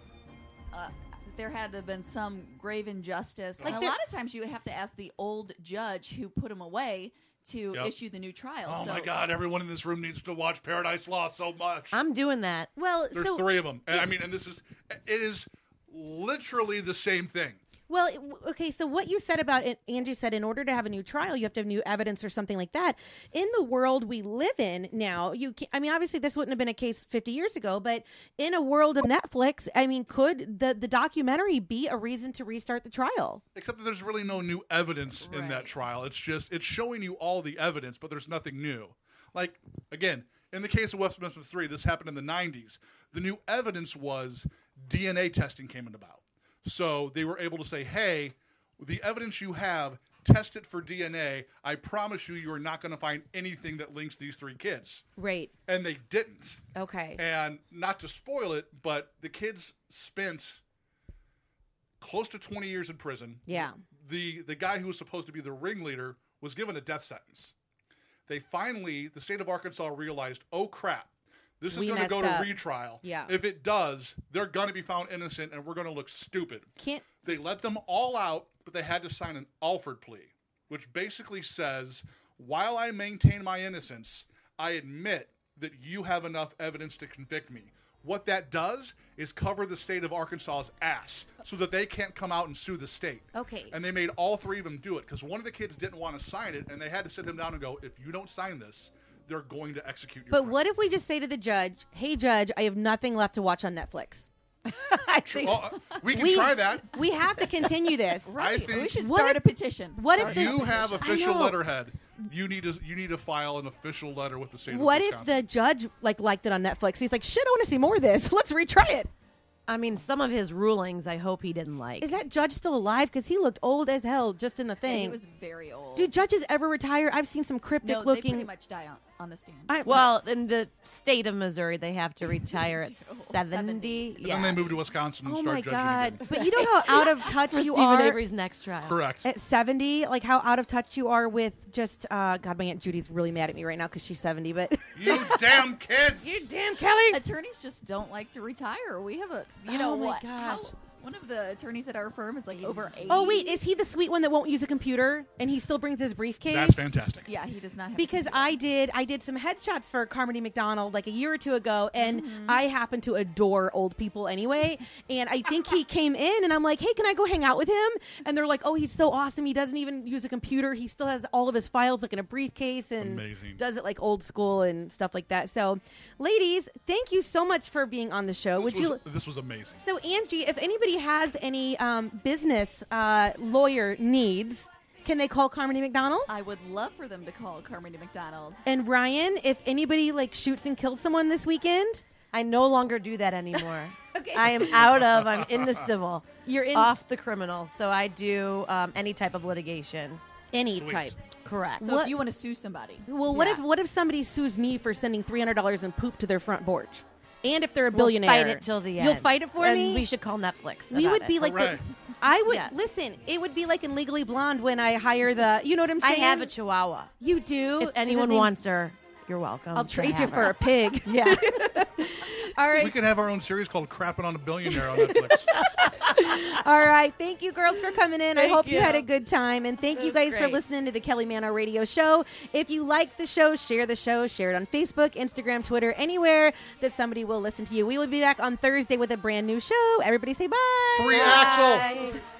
there had to have been some grave injustice. Like and a lot of times you have to ask the old judge who put him away to issue the new trial. Oh so, my God! Everyone in this room needs to watch Paradise Lost so much. I'm doing that. Well, There's 3 of them, and it is literally the same thing. Well, okay, so what you said about it, Angie said, in order to have a new trial, you have to have new evidence or something like that. In the world we live in now, obviously this wouldn't have been a case 50 years ago, but in a world of Netflix, could the documentary be a reason to restart the trial? Except that there's really no new evidence in that trial. It's showing you all the evidence, but there's nothing new. Like, again, in the case of Westminster 3, this happened in the 90s. The new evidence was DNA testing came about. So they were able to say, hey, the evidence you have, test it for DNA. I promise you are not going to find anything that links these 3 kids. Right. And they didn't. Okay. And not to spoil it, but the kids spent close to 20 years in prison. Yeah. The guy who was supposed to be the ringleader was given a death sentence. The state of Arkansas realized, oh, crap. This is going to go to retrial. Yeah. If it does, they're going to be found innocent, and we're going to look stupid. They let them all out, but they had to sign an Alford plea, which basically says, while I maintain my innocence, I admit that you have enough evidence to convict me. What that does is cover the state of Arkansas's ass so that they can't come out and sue the state. Okay. And they made all 3 of them do it because one of the kids didn't want to sign it, and they had to sit him down and go, if you don't sign this, they're going to execute your friend. What if we just say to the judge, hey, judge, I have nothing left to watch on Netflix? We can try that. We have to continue this. Right. I think We should start a petition. You have official letterhead. You need to file an official letter with the state of Wisconsin. What if the judge liked it on Netflix? He's like, shit, I want to see more of this. Let's retry it. Some of his rulings I hope he didn't like. Is that judge still alive? Because he looked old as hell just in the thing. Yeah, he was very old. Do judges ever retire? I've seen some cryptic looking. They pretty much die on the stand. In the state of Missouri, they have to retire at 70. And then they move to Wisconsin and start judging again. But you know how out of touch For you Stephen are? Avery's next trial. Correct. At 70, like how out of touch you are with just, God, my Aunt Judy's really mad at me right now because she's 70, but. You damn kids! You damn Kelly! Attorneys just don't like to retire. We have one of the attorneys at our firm is like over 80. Oh, wait, is he the sweet one that won't use a computer and he still brings his briefcase? That's fantastic. Yeah, he does not have Because I did some headshots for Carmody McDonald like a year or 2 ago, and I happen to adore old people anyway, and I think he came in, and I'm like, hey, can I go hang out with him? And they're like, oh, he's so awesome. He doesn't even use a computer. He still has all of his files like in a briefcase and does it like old school and stuff like that. So, ladies, thank you so much for being on the show. This was amazing. So, Angie, if anybody has any business lawyer needs, can they call Carmody McDonald? I would love for them to call Carmody McDonald. And Ryan, if anybody shoots and kills someone this weekend? I no longer do that anymore. Okay. I'm I'm into civil. You're off the criminal. So I do any type of litigation. Any type. Correct. So if you want to sue somebody. Well, what if somebody sues me for sending $300 in poop to their front porch? And if they're a billionaire, we'll fight it till the end. You'll fight it for me. We should call Netflix. We would be like Hooray. I would listen. It would be like in Legally Blonde when I hire the. You know what I'm saying? I have a Chihuahua. You do. If anyone wants her, you're welcome. I'll trade you for a pig. Yeah. All right. We could have our own series called "Crapping on a Billionaire" on Netflix. All right. Thank you, girls, for coming in. I hope you you. had a good time. And thank you guys for listening to the Kelly Mano Radio Show. If you like the show, share it on Facebook, Instagram, Twitter, anywhere that somebody will listen to you. We will be back on Thursday with a brand new show. Everybody say bye. Free Axel.